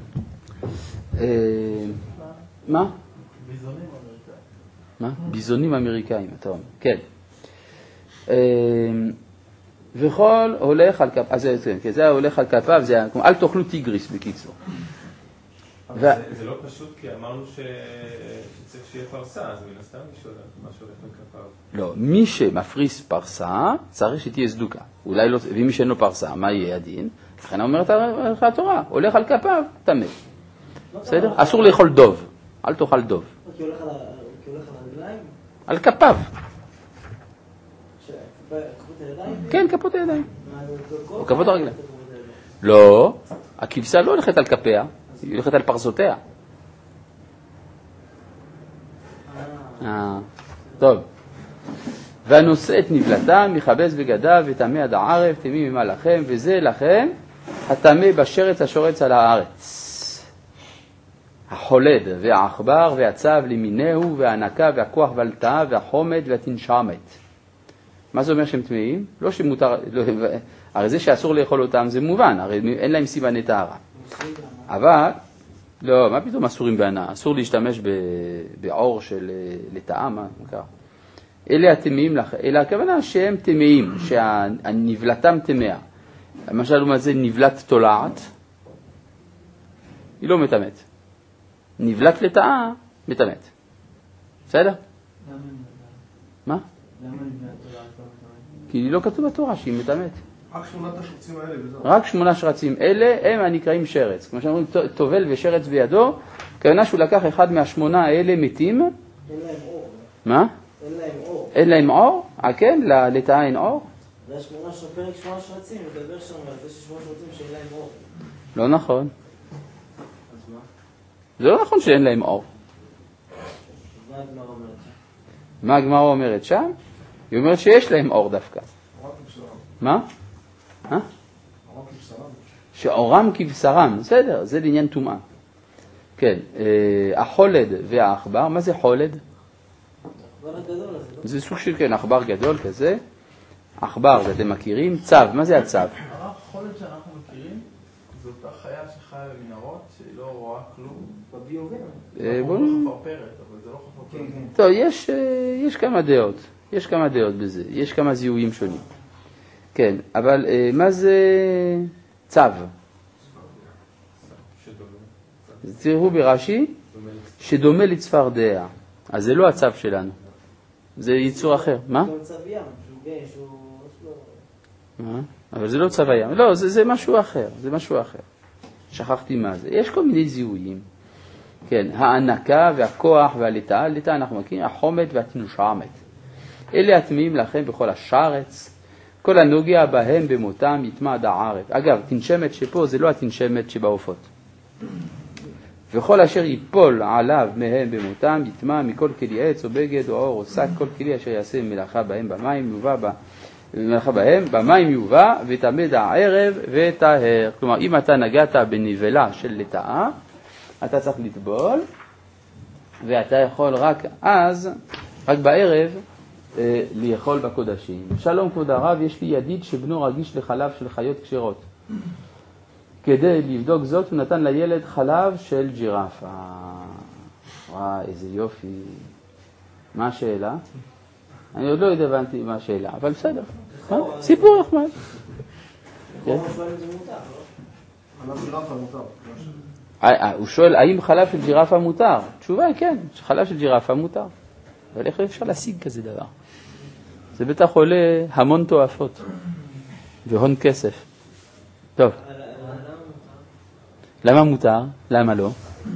[SPEAKER 1] מה?
[SPEAKER 4] ביזונים אמריקאים.
[SPEAKER 1] מה? ביזונים אמריקאים, אתה אומר. כן. וכל הולך על כפיו, אז זה הולך על כפיו, אל תאכלו טיגריס בקיצור.
[SPEAKER 2] אבל זה לא פשוט, כי אמרנו שצריך שיהיה פרסה, אז מן הסתם מי שהולך מה שהולך על כפיו.
[SPEAKER 1] לא, מי שמפריס פרסה צריך שתהיה סדוקה. אולי לא, ומי שאין לו פרסה, מה יהיה הדין? לכן אומרת התורה, הולך על כפיו, תמה. בסדר? אסור לאכול דוב, אל תאכל דוב.
[SPEAKER 3] כי הולך על הרגליים?
[SPEAKER 1] על כפיו.
[SPEAKER 3] כפות הידיים?
[SPEAKER 1] כן, כפות הידיים. או כפות הרגליים. לא, הכבשה לא הולכת על כפיה, היא הולכת על פרסותיה. אה, טוב. והנושא את נבלתם, מכבס בגדיו וטמא עד הערב, תמי ממה לכם, וזה לכם הטמא בשרץ השורץ על הארץ. החולד והעכבר והצב למינהו והענקה והכוח והלטאה והחומד והתנשמת. מה זה אומר שהם טמאים? לא שמותר, לא, הרי זה שאסור לאכול אותם זה מובן, הרי אין להם סימני טהרה. אבל, לא, מה פתאום אסורים בהנאה? אסור להשתמש בעור של לטאה, מה נקרא? אלה הטמאים, אלא הכוונה שהם טמאים, שהנבלתם טמאה. למשל, מה זה נבלת תולעת? היא לא מטמאת. נבלת לטאה, מטמאת. בסדר? מה?
[SPEAKER 6] למה נבלת תולעת לא מטמאת?
[SPEAKER 1] כי לא כתוב בתורה שהיא מטמאת.
[SPEAKER 5] רק שמונת השרצים האלה וזהו.
[SPEAKER 1] רק שמונה שרצים. אלה הם הנקראים שרץ. כמו שאומרים, טובל ושרץ בידו, כוונה שהוא לקח אחד מהשמונה האלה מתים.
[SPEAKER 3] אין להם אור.
[SPEAKER 1] מה?
[SPEAKER 3] אין להם אור.
[SPEAKER 1] אין להם אור? אה, כן? לטאה אין אור?
[SPEAKER 3] זה השמונה של פרק שמונה שרצים, מדבר שם על זה ששמונה שרצים שאין להם אור.
[SPEAKER 1] לא נכון.
[SPEAKER 3] אז מה?
[SPEAKER 1] זה לא נכון שאין להם אור.
[SPEAKER 3] מה הגמרא אומרת שם?
[SPEAKER 1] מה הגמרא אומרת שם? היא אומרת שיש להם אור דווקא. מה? אה? שאורם כבשרם, בסדר, זה לעניין טומאה. כן, החולד והעכבר, מה זה חולד?
[SPEAKER 3] העכבר הגדול הזה, לא?
[SPEAKER 1] זה סוג של, כן, עכבר גדול כזה. עכבר, זה אתם מכירים? צב, מה זה הצב?
[SPEAKER 4] החולד שאנחנו מכירים, זו אותה חיה שחיה במנהרות, שהיא לא רואה כלום.
[SPEAKER 3] בביובים.
[SPEAKER 1] בואו
[SPEAKER 4] לא חפרפרת, אבל זה לא חפרפרת.
[SPEAKER 1] טוב, יש, יש כמה דעות, יש כמה דעות בזה, יש כמה זיהויים שונים. כן, אבל מה זה צב? תראו ברש"י, שדומה לצפרדע. אז זה לא הצב שלנו, זה ייצור אחר. מה?
[SPEAKER 3] זה צב ים, שהוא גיי, שהוא...
[SPEAKER 1] מה? אבל זה לא צב הים. לא, זה, זה משהו אחר, זה משהו אחר. שכחתי מה זה. יש כל מיני זיהויים. כן, הענקה והכוח והלטאה, הלטאה אנחנו מכירים, החומד והתנשמת. אלה הטמאים לכם בכל השרץ, כל הנוגע בהם במותם יטמע עד הערב. אגב, תנשמת שפה זה לא התנשמת שבעופות. וכל אשר ייפול עליו מהם במותם יטמע מכל כלי עץ או בגד או אור או שק, כל כלי אשר יעשה מלאכה בהם במים יובא ב... מלאכה בהם במים יובא ותמד הערב וטהר. כלומר, אם אתה נגעת בנבלה של לטאה, אתה צריך לטבול, ואתה יכול רק אז, רק בערב, לאכול בקודשים. שלום כבוד הרב, יש לי ידיד שבנו רגיש לחלב של חיות כשרות. כדי לבדוק זאת הוא נתן לילד חלב של ג'ירפה. וואי, איזה יופי. מה השאלה? אני עוד לא יודע הבנתי מה השאלה, אבל בסדר. סיפור נחמד. הוא שואל, האם חלב של ג'ירפה מותר? תשובה, כן, חלב של ג'ירפה מותר. אבל איך אפשר להשיג כזה דבר? זה בטח עולה המון תועפות והון כסף. טוב. למה מותר? למה לא?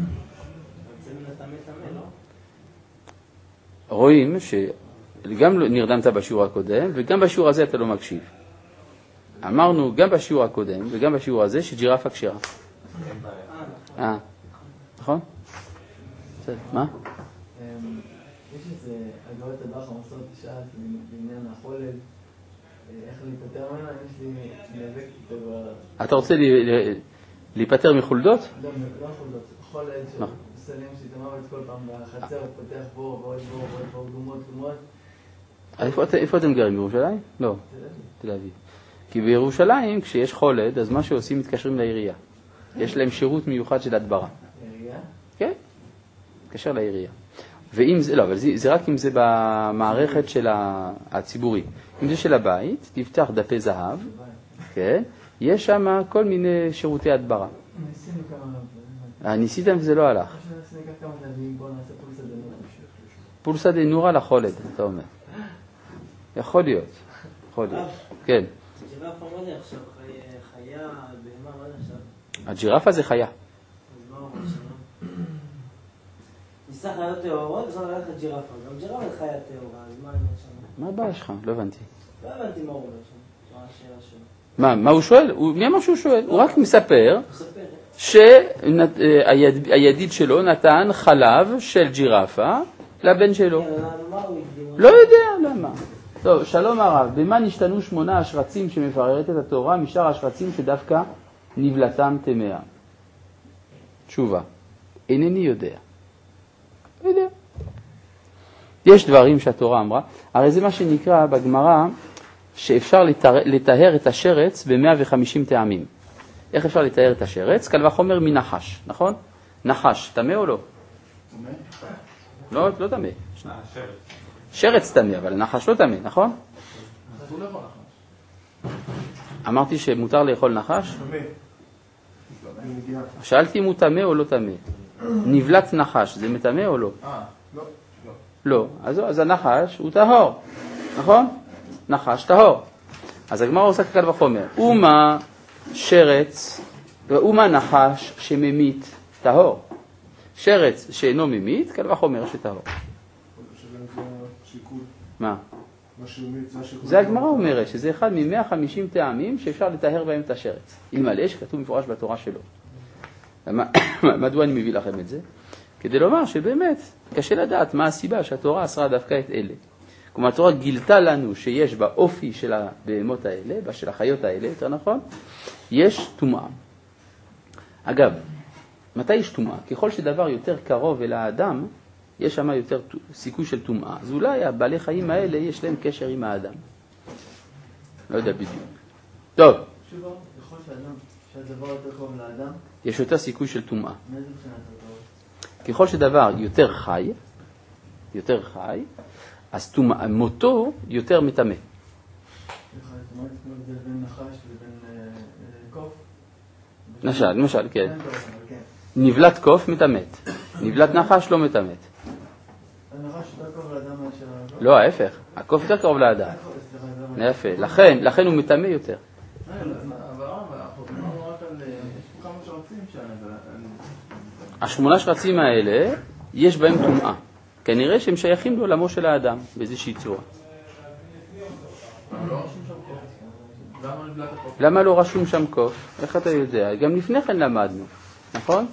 [SPEAKER 1] רואים שגם נרדמת בשיעור הקודם וגם בשיעור הזה אתה לא מקשיב. אמרנו גם בשיעור הקודם וגם בשיעור הזה שג'ירפה כשרה. אה, נכון? בסדר, מה?
[SPEAKER 6] יש איזה אגרות הבח המסורת תשעה בעניין החולד, איך להיפטר ממנה, יש לי נאבק איתו ב...
[SPEAKER 1] אתה רוצה להיפטר מחולדות?
[SPEAKER 6] לא, לא חולדות, חולד שסלים שתמר את כל פעם בחצר, פותח בור ועוד בור ועוד בור, דומות, דומות.
[SPEAKER 1] איפה אתם גרים? בירושלים? לא, תל אביב. כי בירושלים כשיש חולד, אז מה שעושים מתקשרים לעירייה. יש להם שירות מיוחד של הדברה.
[SPEAKER 6] עירייה?
[SPEAKER 1] כן, מתקשר לעירייה. ואם זה, לא, אבל זה, זה רק אם זה במערכת של הציבורי. אם זה של הבית, תפתח דפי זהב, כן? יש שם כל מיני שירותי הדברה.
[SPEAKER 6] ניסינו כמה...
[SPEAKER 1] ניסיתם וזה לא הלך.
[SPEAKER 6] ניסינו כמה תלווים, בואו נעשה פולסה דנורה.
[SPEAKER 1] פולסה דנורה לחולד, אתה אומר. יכול להיות, יכול להיות, כן.
[SPEAKER 3] ג'ירפה מה זה עכשיו? חיה, בהמה, מה זה עכשיו?
[SPEAKER 1] הג'ירפה זה חיה.
[SPEAKER 3] אז מה הוא אומר שם? ניסה חיות טהורות, אפשר ללכת ג'ירפה. גם ג'ירפה זה חיה טהורה, אז מה אני אומר שם?
[SPEAKER 1] מה הבעיה שלך? לא הבנתי.
[SPEAKER 3] לא הבנתי מה הוא אומר שם. מה השאלה שלו?
[SPEAKER 1] מה, מה הוא שואל? מי אמר שהוא שואל? הוא רק מספר שהידיד שלו נתן חלב של ג'ירפה לבן שלו. לא יודע למה. טוב, שלום הרב, במה נשתנו שמונה השרצים שמפררת את התורה משאר השרצים שדווקא נבלתם טמאה? תשובה. אינני יודע. לא יודע. יש דברים שהתורה אמרה, הרי זה מה שנקרא בגמרא, שאפשר לטהר את השרץ ב-מאה וחמישים טעמים. איך אפשר לטהר את השרץ? קל וחומר מנחש, נכון? נחש, טמא או לא? לא, לא טמא. שרץ טמא, אבל נחש לא טמא, נכון? אמרתי שמותר לאכול נחש? שאלתי אם הוא טמא או לא טמא. נבלת נחש, זה מטמא או לא?
[SPEAKER 5] לא.
[SPEAKER 1] לא, אז, אז הנחש הוא טהור, נכון? נחש טהור. אז הגמרא עושה קל וחומר. ומה שרץ, ומה נחש שממית טהור. שרץ שאינו ממית, קל וחומר שטהור. מה? זה הגמרא אומרת, שזה אחד מ-מאה וחמישים טעמים שאפשר לטהר בהם את השרץ. אלמלא שכתוב מפורש בתורה שלו. מדוע אני מביא לכם את זה? כדי לומר שבאמת קשה לדעת מה הסיבה שהתורה אסרה דווקא את אלה. כלומר, התורה גילתה לנו שיש באופי של הבהמות האלה, של החיות האלה, יותר נכון, יש טומאה. אגב, מתי יש טומאה? ככל שדבר יותר קרוב אל האדם, יש שם יותר סיכוי של טומאה. אז אולי הבעלי חיים האלה יש להם קשר עם האדם. לא יודע בדיוק. טוב.
[SPEAKER 6] שוב, ככל שאדם, שהדבר יותר קרוב לאדם,
[SPEAKER 1] יש יותר סיכוי של טומאה.
[SPEAKER 6] מאיזה מבחינת הדבר?
[SPEAKER 1] ככל שדבר יותר חי, יותר חי, אז טומאה, מותו יותר מטמא.
[SPEAKER 6] זאת אומרת, זה בין נחש לבין קוף?
[SPEAKER 1] למשל, למשל, כן. נבלת קוף מטמאת. נבלת נחש לא מטמאת.
[SPEAKER 6] הנחש יותר קרוב לאדם מאשר הקוף?
[SPEAKER 1] לא, ההפך. הקוף יותר קרוב לאדם. יפה. לכן, לכן הוא מטמא יותר. השמונה שרצים האלה, יש בהם טומאה. כנראה שהם שייכים לעולמו של האדם, באיזושהי צורה. למה לא רשום שם קוף? איך אתה יודע? גם לפני כן למדנו, נכון?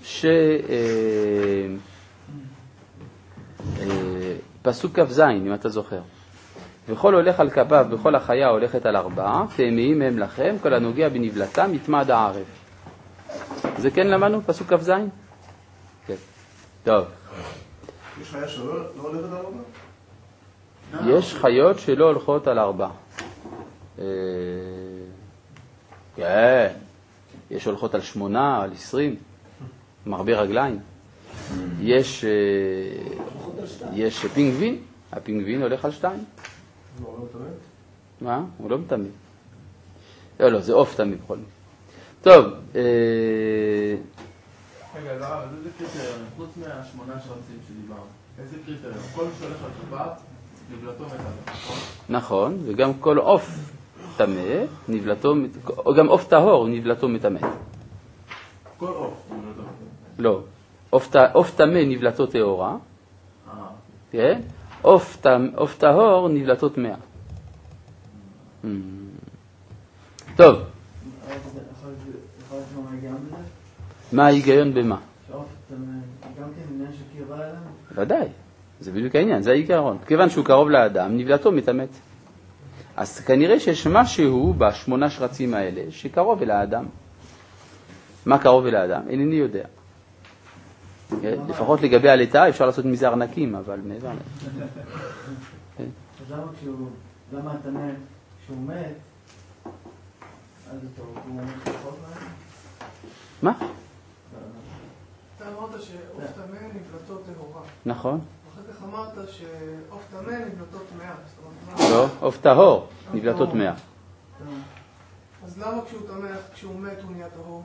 [SPEAKER 1] שפסוק כ"ז, אם אתה זוכר. וכל הולך על כפיו, וכל החיה הולכת על ארבעה, תאמיים הם לכם, כל הנוגע בנבלתם יטמע עד הערב. זה כן למדנו, פסוק כ"ז? כן. טוב.
[SPEAKER 5] יש חיה שלא הולכת על ארבע?
[SPEAKER 1] יש חיות שלא הולכות על ארבע. כן. יש הולכות על שמונה, על עשרים, עם הרבה רגליים. יש יש פינגווין, הפינגווין הולך על שתיים.
[SPEAKER 5] הוא לא מטמא?
[SPEAKER 1] מה? הוא לא מטמא. לא, לא, זה עוף תמי בכל מקרה. טוב.
[SPEAKER 4] רגע, אז הרב, איזה קריטריון? חוץ מהשמונה שרצים שדיברנו, איזה קריטריון? כל שהולך על כפיו, נבלתו מטמא, נכון?
[SPEAKER 1] נכון, וגם כל עוף טמא, נבלתו, גם עוף טהור נבלתו מטמא.
[SPEAKER 4] כל עוף נבלתו מטמא.
[SPEAKER 1] לא, עוף טמא נבלתו טהורה, כן? עוף טהור נבלתו טמאה. טוב. מה ההיגיון במה?
[SPEAKER 6] שעוף גם כן עניין של קרבה אליו?
[SPEAKER 1] ודאי, זה בדיוק העניין, זה העיקרון. כיוון שהוא קרוב לאדם, נבלתו מתאמת. אז כנראה שיש משהו בשמונה שרצים האלה שקרוב אל האדם. מה קרוב אל האדם? אינני יודע. לפחות לגבי הלטאה אפשר לעשות מזה ארנקים, אבל מעבר לזה.
[SPEAKER 6] אז למה כשהוא, למה אתה מת, כשהוא מת, אז הוא מת פחות מהם?
[SPEAKER 1] מה?
[SPEAKER 7] אתה אמרת שעוף טמא נבלתו טהורה.
[SPEAKER 1] נכון.
[SPEAKER 7] אחר כך אמרת שעוף טמא נבלתו טמאה.
[SPEAKER 1] לא, עוף טהור נבלתו טמאה.
[SPEAKER 7] אז למה כשהוא טמא, כשהוא מת הוא נהיה טהור?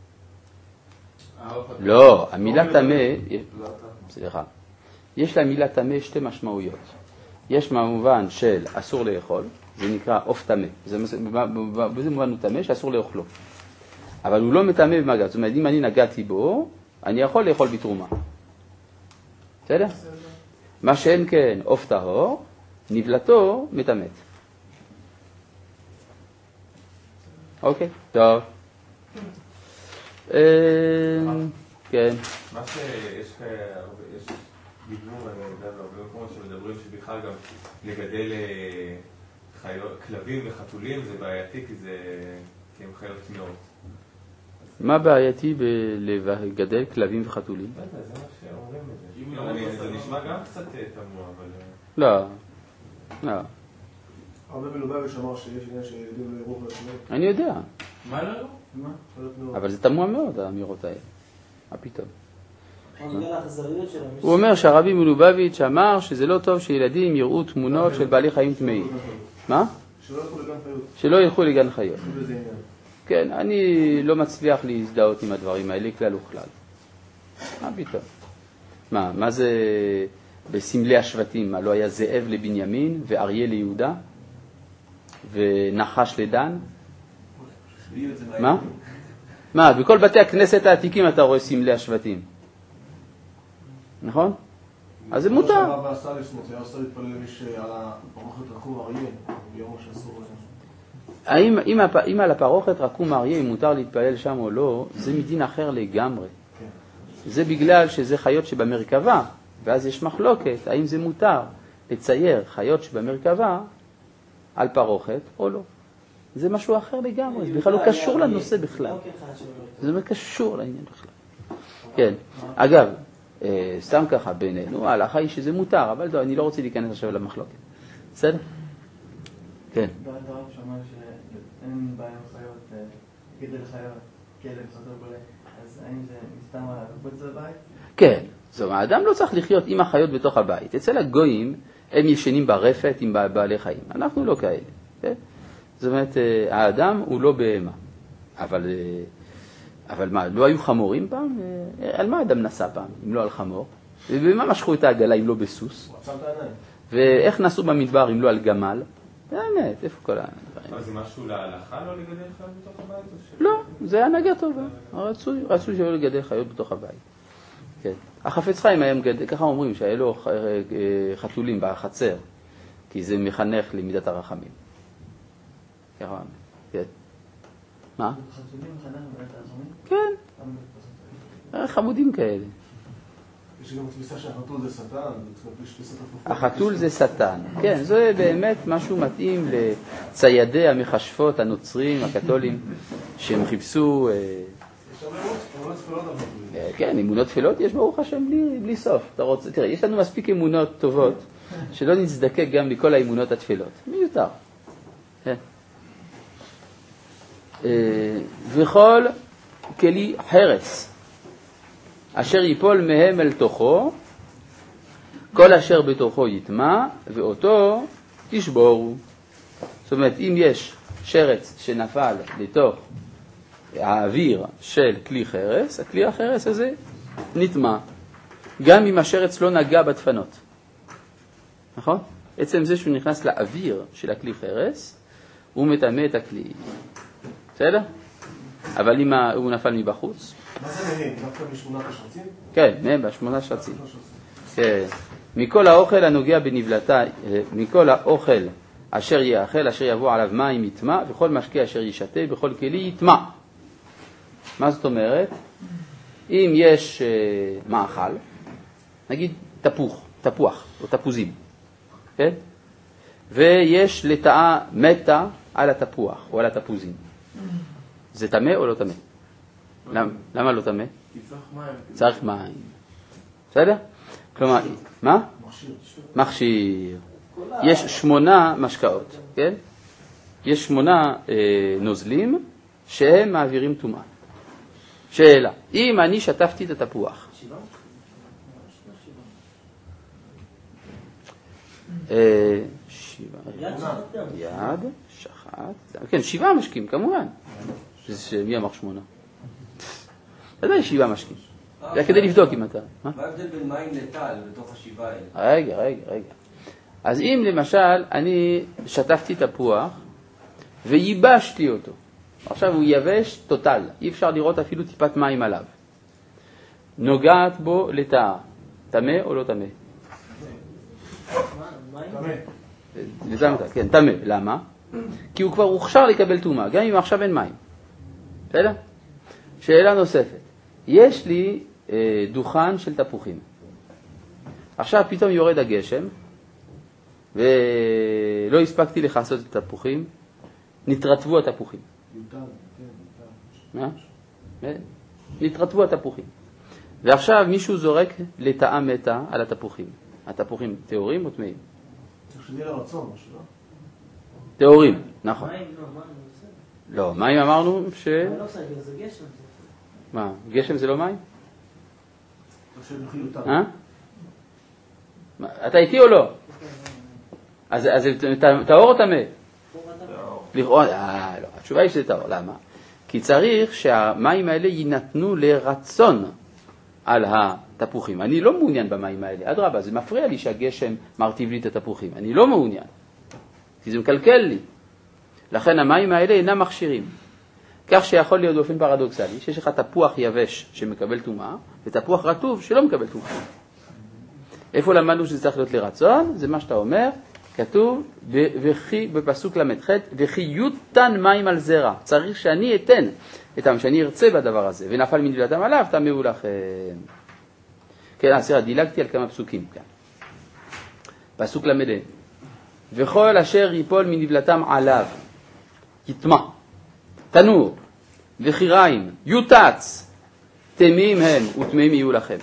[SPEAKER 1] לא, המילה טמא, סליחה, יש למילה טמא שתי משמעויות. יש במובן של אסור לאכול, זה נקרא עוף טמא. באיזה מובן הוא טמא? שאסור לאכלו. אבל הוא לא מטמא במגע. זאת אומרת, אם אני נגעתי בו, אני יכול לאכול בתרומה. בסדר? מה שאין כן עוף טהור, נבלתו מטמאת. אוקיי, טוב. כן.
[SPEAKER 2] מה שיש גיוון, אני יודע, הרבה מקומות שמדברים שבכלל גם לגדל כלבים וחתולים זה בעייתי כי הם חיות טמאות. אז
[SPEAKER 1] מה בעייתי בלגדל כלבים וחתולים?
[SPEAKER 2] לא יודע, זה מה שאומרים את זה. זה נשמע גם קצת תמוה, אבל...
[SPEAKER 1] לא, לא.
[SPEAKER 5] הרבה מלובביץ' אמר שיש עניין שילדים לא יראו חיות.
[SPEAKER 1] אני יודע,
[SPEAKER 2] מה לא?
[SPEAKER 4] מה?
[SPEAKER 1] אבל זה תמוה מאוד, האמירות האלה. מה פתאום?
[SPEAKER 3] בגלל האכזריות שלהם.
[SPEAKER 1] הוא אומר שהרבי מלובביץ' אמר שזה לא טוב שילדים יראו תמונות של בעלי חיים טמאים. מה?
[SPEAKER 5] שלא ילכו לגן חיות.
[SPEAKER 1] שלא ילכו לגן חיות.
[SPEAKER 5] בזה עניין.
[SPEAKER 1] כן, אני לא מצליח להזדהות עם הדברים האלה, כלל וכלל. מה פתאום? מה, מה זה בסמלי השבטים? מה, לא היה זאב לבנימין ואריה ליהודה ונחש לדן? מה? מה, בכל בתי הכנסת העתיקים אתה רואה סמלי השבטים. נכון? אז זה מותר.
[SPEAKER 5] הרב עשה לסמוט, היה עושה להתפלל למי שעל הפרוכת רקום אריה, ביום שאסור.
[SPEAKER 1] האם, אם, הפ, אם על הפרוכת רקום אריה, אם מותר להתפלל שם או לא, זה מדין אחר לגמרי. זה בגלל שזה חיות שבמרכבה, ואז יש מחלוקת, האם זה מותר לצייר חיות שבמרכבה על פרוכת או לא. זה משהו אחר לגמרי, זה בכלל לא קשור לנושא בכלל. זה לא קשור לעניין בכלל. כן, אגב, סתם ככה בינינו, ההלכה היא שזה מותר, אבל אני לא רוצה להיכנס עכשיו למחלוקת. בסדר? כן.
[SPEAKER 6] בעד הרב שמע שאין בעיה עם חיות, גידל חיות, כלב, חתול וכו', אז האם זה מסתם מחוץ לבית?
[SPEAKER 1] כן, זאת אומרת, האדם לא צריך לחיות עם החיות בתוך הבית. אצל הגויים הם ישנים ברפת עם בעלי חיים, אנחנו לא כאלה. כן? זאת אומרת, האדם הוא לא בהמה. אבל, אבל מה, לא היו חמורים פעם? על מה האדם נסע פעם, אם לא על חמור? ובמה משכו את העגלה אם לא בסוס? ואיך נסעו במדבר אם לא על גמל? באמת, איפה כל הדברים?
[SPEAKER 2] אבל זה משהו להלכה לא לגדל חיות בתוך הבית?
[SPEAKER 1] לא, זה הנהגה טובה. רצו, רצו שלא לגדל חיות בתוך הבית. כן. החפץ חיים היה מגדל, ככה אומרים שהיה לו חתולים בחצר, כי זה מחנך למידת הרחמים. ככה, כן. מה?
[SPEAKER 6] חתולים מחנך למידת הרחמים?
[SPEAKER 1] כן. חמודים כאלה.
[SPEAKER 5] יש גם תפיסה שהחתול זה שטן, יש תפיסת הפוכה.
[SPEAKER 1] החתול זה שטן. כן, זה באמת משהו מתאים לציידי המכשפות הנוצרים, הקתולים, שהם חיפשו...
[SPEAKER 5] יש הרבה אמונות תפילות על חתולים.
[SPEAKER 1] כן, אמונות תפילות יש ברוך השם בלי, בלי סוף. אתה רוצה, תראה, יש לנו מספיק אמונות טובות, שלא נזדקק גם לכל האמונות התפילות. מיותר. כן. וכל כלי חרס, אשר ייפול מהם אל תוכו, כל אשר בתוכו יטמע, ואותו תשבורו. זאת אומרת, אם יש שרץ שנפל לתוך האוויר של כלי חרס, הכלי החרס הזה נטמע, גם אם השרץ לא נגע בדפנות. נכון? עצם זה שהוא נכנס לאוויר של הכלי חרס, הוא מטמא את הכלי. בסדר? אבל אם הוא נפל מבחוץ...
[SPEAKER 5] מה זה מהם? דווקא משמונת השרצים?
[SPEAKER 1] כן, מהם בשמונת השרצים. כן. מכל האוכל הנוגע בנבלתה, מכל האוכל אשר יאכל, אשר יבוא עליו מים יטמע, וכל משקה אשר ישתה, בכל כלי יטמע. מה זאת אומרת? אם יש uh, מאכל, נגיד תפוח, תפוח או תפוזים, כן? ויש לטאה מתה על התפוח או על התפוזים. זה טמא או לא טמא? למה, למה לא טמא?
[SPEAKER 4] כי צריך מים.
[SPEAKER 1] צריך מים. בסדר? כלומר, מה? מכשיר. מכשיר. יש שמונה משקאות, כן? יש שמונה אה, נוזלים שהם מעבירים טומאה. שאלה, אם אני שטפתי את התפוח, אה, שבעה, יד, שחט, כן, שבעה משקים, כמובן. מי אמר שמונה? אתה יודע, שבעה משקים. זה כדי לבדוק אם אתה...
[SPEAKER 8] מה ההבדל בין מים לטל בתוך השבעה האלה?
[SPEAKER 1] רגע, רגע, רגע. אז אם למשל אני שטפתי תפוח וייבשתי אותו, עכשיו הוא יבש טוטל, אי אפשר לראות אפילו טיפת מים עליו. נוגעת בו לטאה, טמא או לא טמא?
[SPEAKER 5] טמא.
[SPEAKER 1] כן, טמא. למה? כי הוא כבר הוכשר לקבל טומאה, גם אם עכשיו אין מים. בסדר? שאלה נוספת. יש לי אה, דוכן של תפוחים. עכשיו פתאום יורד הגשם, ולא הספקתי לחסות את התפוחים, נתרטבו התפוחים. מה? נתרטבו התפוחים. ועכשיו מישהו זורק לטאה מתה על התפוחים. התפוחים טהורים או טמאים?
[SPEAKER 5] תחשבי לרצון, משהו, לא?
[SPEAKER 1] טהורים, נכון.
[SPEAKER 3] מים, לא, מים, בסדר.
[SPEAKER 1] לא, מים אמרנו ש...
[SPEAKER 3] אבל לא סגר, זה גשם.
[SPEAKER 1] מה, גשם זה לא מים?
[SPEAKER 5] תחשבי בחיותה.
[SPEAKER 1] אה? אתה איתי או לא? אז טהור או טמא? לכאורה, אה, לא. התשובה היא שזה טהור. למה? כי צריך שהמים האלה יינתנו לרצון על התפוחים. אני לא מעוניין במים האלה. אדרבה, זה מפריע לי שהגשם מרטיב לי את התפוחים. אני לא מעוניין. כי זה מקלקל לי. לכן המים האלה אינם מכשירים. כך שיכול להיות באופן פרדוקסלי, שיש לך תפוח יבש שמקבל טומאה, ותפוח רטוב שלא מקבל טומאה. איפה למדנו שזה צריך להיות לרצון? זה מה שאתה אומר. כתוב וכי בפסוק למ"ח, וכי יותן מים על זרע. צריך שאני אתן את המים, שאני ארצה בדבר הזה, ונפל מנבלתם עליו, תמהו לכם. כן, סליחה, דילגתי על כמה פסוקים כאן. פסוק למ"ד. וכל אשר ייפול מנבלתם עליו, יטמע, תנור, וחיריים, יוטץ, תמים הם ותממים יהיו לכם.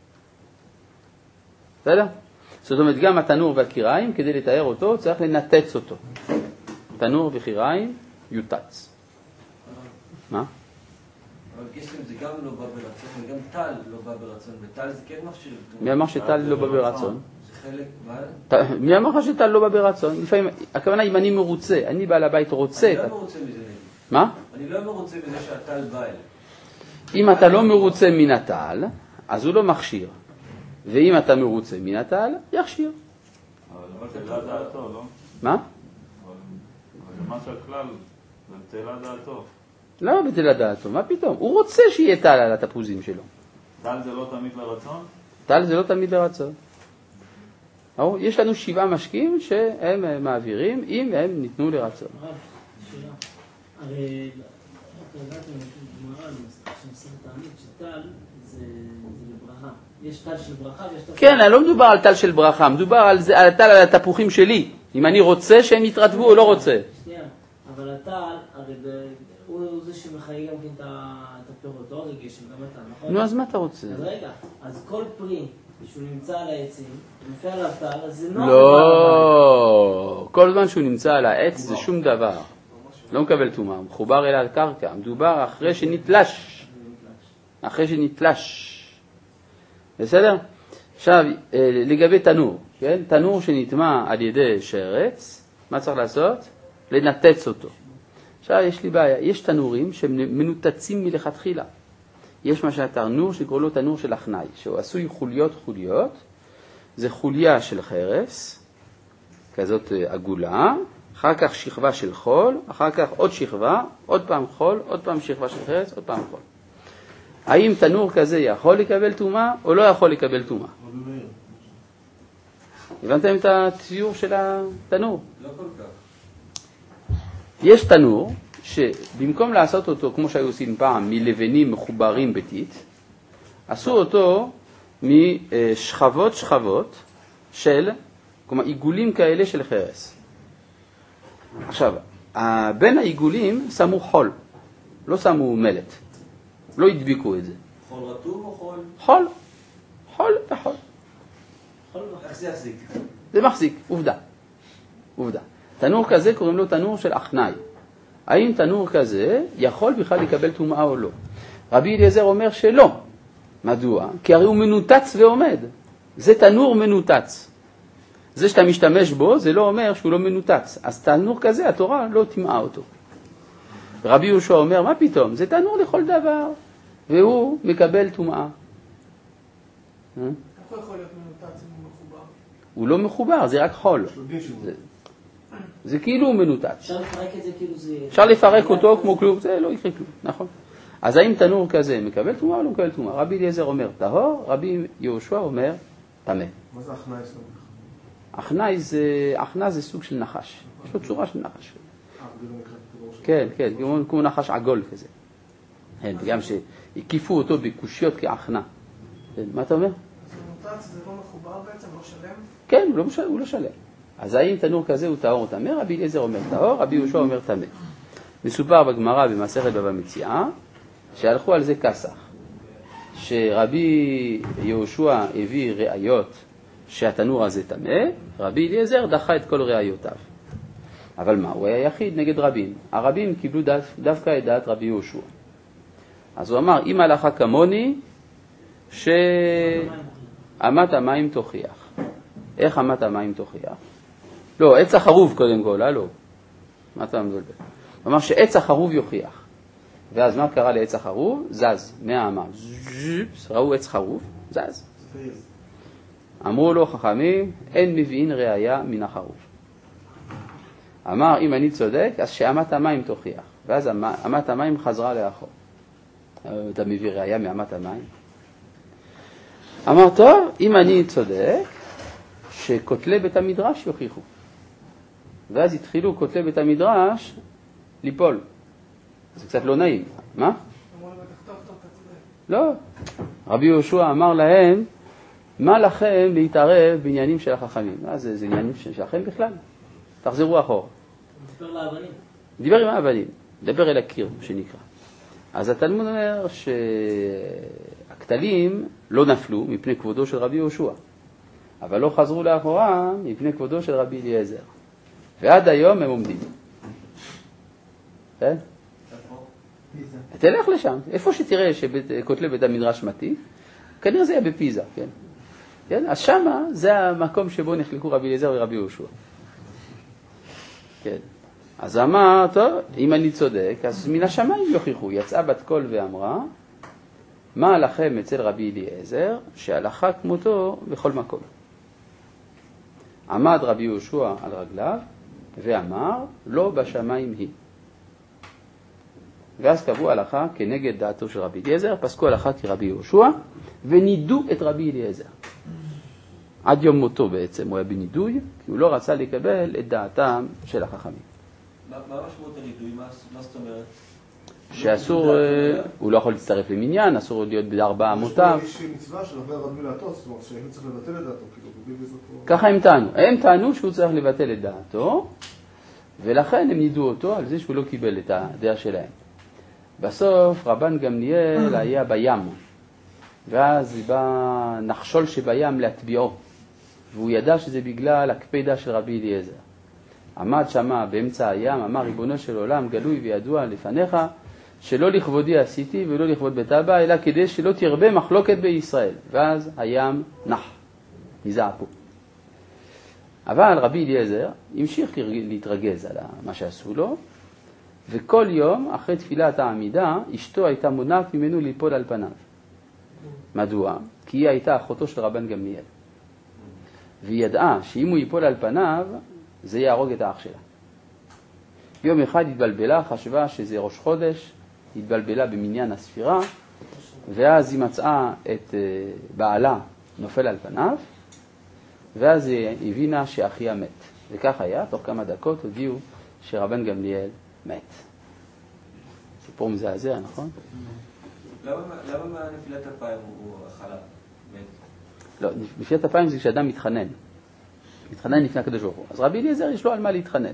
[SPEAKER 1] בסדר? זאת אומרת, גם התנור והקיריים, כדי לתאר אותו, צריך לנתץ אותו. תנור וחיריים, יוטץ. מה?
[SPEAKER 8] אבל גשם זה גם לא בא ברצון, וגם טל לא בא ברצון, וטל זה כן מכשיר.
[SPEAKER 1] מי אמר שטל לא בא ברצון?
[SPEAKER 8] זה חלק, מה?
[SPEAKER 1] מי אמר שטל לא בא ברצון? לפעמים, הכוונה אם אני מרוצה, אני בעל הבית רוצה.
[SPEAKER 8] אני לא מרוצה מזה.
[SPEAKER 1] מה?
[SPEAKER 8] אני לא מרוצה מזה שהטל בא אליי.
[SPEAKER 1] אם אתה לא מרוצה מן הטל, אז הוא לא מכשיר. ואם אתה מרוצה מן הטל, יכשיר.
[SPEAKER 2] אבל זה תלה דעתו, לא?
[SPEAKER 1] מה?
[SPEAKER 2] אבל מה שהכלל, זה תלה דעתו.
[SPEAKER 1] למה בתלה דעתו? מה פתאום? הוא רוצה שיהיה טל על התפוזים שלו.
[SPEAKER 2] טל זה לא תמיד לרצון?
[SPEAKER 1] טל זה לא תמיד לרצון. יש לנו שבעה משקים שהם מעבירים אם הם ניתנו לרצון.
[SPEAKER 3] הרב, שאלה. הרי אתה יודעת גמרא, שמסכת תענית, שטל זה לברכה. יש טל של ברכה ויש טל של...
[SPEAKER 1] כן, לא מדובר על טל של ברכה, מדובר על טל על התפוחים שלי. אם אני רוצה שהם יתרטבו או לא רוצה.
[SPEAKER 3] שנייה, אבל הטל, הרי הוא זה שמחיה גם כן את הפירות, לא רק גשם, גם הטל, נכון?
[SPEAKER 1] נו, אז מה אתה רוצה?
[SPEAKER 3] אז רגע, אז כל פרי שהוא נמצא על העצים, נופל עליו טל, אז זה נוח.
[SPEAKER 1] לא, כל זמן שהוא נמצא על העץ זה שום דבר. לא מקבל טומאה, מחובר אל הקרקע, מדובר אחרי שנתלש. אחרי שנתלש. בסדר? עכשיו, לגבי תנור, כן? תנור שנטמע על ידי שרץ, מה צריך לעשות? לנתץ אותו. עכשיו, יש לי בעיה, יש תנורים שמנותצים מלכתחילה. יש מה שהתנור שקורא לו תנור של הכנאי, שהוא עשוי חוליות חוליות, זה חוליה של חרס, כזאת עגולה, אחר כך שכבה של חול, אחר כך עוד שכבה, עוד פעם חול, עוד פעם שכבה של חרס, עוד פעם חול. האם תנור כזה יכול לקבל טומאה או לא יכול לקבל טומאה? הבנתם את הציור של התנור?
[SPEAKER 8] לא כל כך.
[SPEAKER 1] יש תנור שבמקום לעשות אותו כמו שהיו עושים פעם מלבנים מחוברים ביתית, עשו אותו משכבות שכבות של, כלומר עיגולים כאלה של חרס. עכשיו, בין העיגולים שמו חול, לא שמו מלט. לא הדביקו את זה.
[SPEAKER 8] חול רטוב או חול?
[SPEAKER 1] חול. חול וחול.
[SPEAKER 8] איך זה יחזיק?
[SPEAKER 1] זה מחזיק, עובדה. עובדה. תנור כזה קוראים לו תנור של הכנאי. האם תנור כזה יכול בכלל לקבל טומאה או לא? רבי אליעזר אומר שלא. מדוע? כי הרי הוא מנותץ ועומד. זה תנור מנותץ. זה שאתה משתמש בו, זה לא אומר שהוא לא מנותץ. אז תנור כזה, התורה לא תמאה אותו. רבי יהושע אומר, מה פתאום? זה תנור לכל דבר. והוא מקבל טומאה.
[SPEAKER 7] איפה יכול להיות מנותץ אם הוא מחובר?
[SPEAKER 1] הוא לא מחובר, זה רק חול. זה, זה כאילו הוא מנותץ.
[SPEAKER 3] אפשר לפרק את זה כאילו זה...
[SPEAKER 1] אפשר לפרק אותו כמו כלום, זה לא יקרה כלום, נכון. אז האם תנור כזה מקבל טומאה או לא מקבל טומאה? רבי אליעזר אומר טהור, רבי יהושע אומר טמא.
[SPEAKER 5] מה זה הכנאי סמך?
[SPEAKER 1] הכנאי זה, הכנאי זה סוג של נחש. יש לו צורה של נחש. כן, כן, כמו, כמו נחש עגול כזה. כן, וגם שהקיפו אותו בקושיות כאחנה. כן, מה אתה אומר?
[SPEAKER 7] זה מנותץ, זה לא מחובר בעצם, לא שלם?
[SPEAKER 1] כן, הוא לא, הוא לא שלם. אז האם תנור כזה הוא טהור או טמא? רבי אליעזר אומר טהור, רבי יהושע אומר טמא. מסופר בגמרא במסכת בבא מציעא, שהלכו על זה כסח, שרבי יהושע הביא ראיות שהתנור הזה טמא, רבי אליעזר דחה את כל ראיותיו. אבל מה? הוא היה יחיד נגד רבים. הרבים קיבלו דו, דווקא את דעת רבי יהושע. אז הוא אמר, אם הלכה כמוני, שאמת המים תוכיח. איך אמת המים תוכיח? לא, עץ החרוב קודם כל, אה לא. מה אתה מבלבל? הוא אמר שעץ החרוב יוכיח. ואז מה קרה לעץ החרוב? זז, מהאמה. ראו עץ חרוב, זז. אמרו לו חכמים, אין מביאים ראיה מן החרוב. אמר, אם אני צודק, אז שאמת המים תוכיח. ואז אמת המים חזרה לאחור. אתה מביא ראיה מאמת המים? אמר, טוב, אם אני צודק, שכותלי בית המדרש יוכיחו. ואז התחילו כותלי בית המדרש ליפול. זה קצת לא נעים. מה? לא. רבי יהושע אמר להם, מה לכם להתערב בעניינים של החכמים? אז זה, זה עניינים שלכם בכלל. תחזרו אחורה.
[SPEAKER 3] דיבר לאבנים.
[SPEAKER 1] דיבר עם האבנים. דבר אל הקיר, שנקרא. אז התלמוד אומר שהכתלים לא נפלו מפני כבודו של רבי יהושע, אבל לא חזרו לאחורה מפני כבודו של רבי אליעזר. ועד היום הם עומדים. כן? תלך לשם. איפה שתראה שכותלי בית המדרש מטיף, כנראה זה היה בפיזה, כן? כן? אז שמה זה המקום שבו נחלקו רבי אליעזר ורבי יהושע. כן. אז אמר, טוב, אם אני צודק, אז מן השמיים יוכיחו. יצאה בת קול ואמרה, מה לכם אצל רבי אליעזר, שהלכה כמותו בכל מקום. עמד רבי יהושע על רגליו, ואמר, לא בשמיים היא. ואז קבעו הלכה כנגד דעתו של רבי אליעזר, פסקו הלכה כרבי יהושע, ונידו את רבי אליעזר. עד יום מותו בעצם הוא היה בנידוי, כי הוא לא רצה לקבל את דעתם של החכמים.
[SPEAKER 8] מה משמעות הנידוי? מה זאת אומרת?
[SPEAKER 1] שאסור, הוא לא יכול להצטרף למניין, אסור להיות בארבע אמותיו.
[SPEAKER 5] יש מצווה של עובר עד מילתו, זאת אומרת שהוא צריך לבטל את דעתו.
[SPEAKER 1] ככה הם טענו. הם טענו שהוא צריך לבטל את דעתו, ולכן הם נידו אותו על זה שהוא לא קיבל את הדעה שלהם. בסוף רבן גמליאל היה בים, ואז בא נחשול שבים להטביעו, והוא ידע שזה בגלל הקפדה של רבי אליעזר. עמד שמה באמצע הים, אמר ריבונו של עולם גלוי וידוע לפניך, שלא לכבודי עשיתי ולא לכבוד בית אבא, אלא כדי שלא תרבה מחלוקת בישראל. ואז הים נח, נזעקו. אבל רבי אליעזר המשיך להתרגז על מה שעשו לו, וכל יום אחרי תפילת העמידה אשתו הייתה מונעת ממנו ליפול על פניו. מדוע? כי היא הייתה אחותו של רבן גמליאל. והיא ידעה שאם הוא ייפול על פניו, זה יהרוג את האח שלה. יום אחד התבלבלה, חשבה שזה ראש חודש, התבלבלה במניין הספירה, ואז היא מצאה את בעלה נופל על פניו, ואז היא הבינה שאחיה מת. וכך היה, תוך כמה דקות הודיעו שרבן גמליאל מת. סיפור מזעזע, נכון?
[SPEAKER 8] למה מהנפילת אפיים הוא חלה?
[SPEAKER 1] לא, נפילת אפיים זה כשאדם מתחנן. מתחנן לפני הקדוש ברוך הוא. אז רבי אליעזר יש לו על מה להתחנן.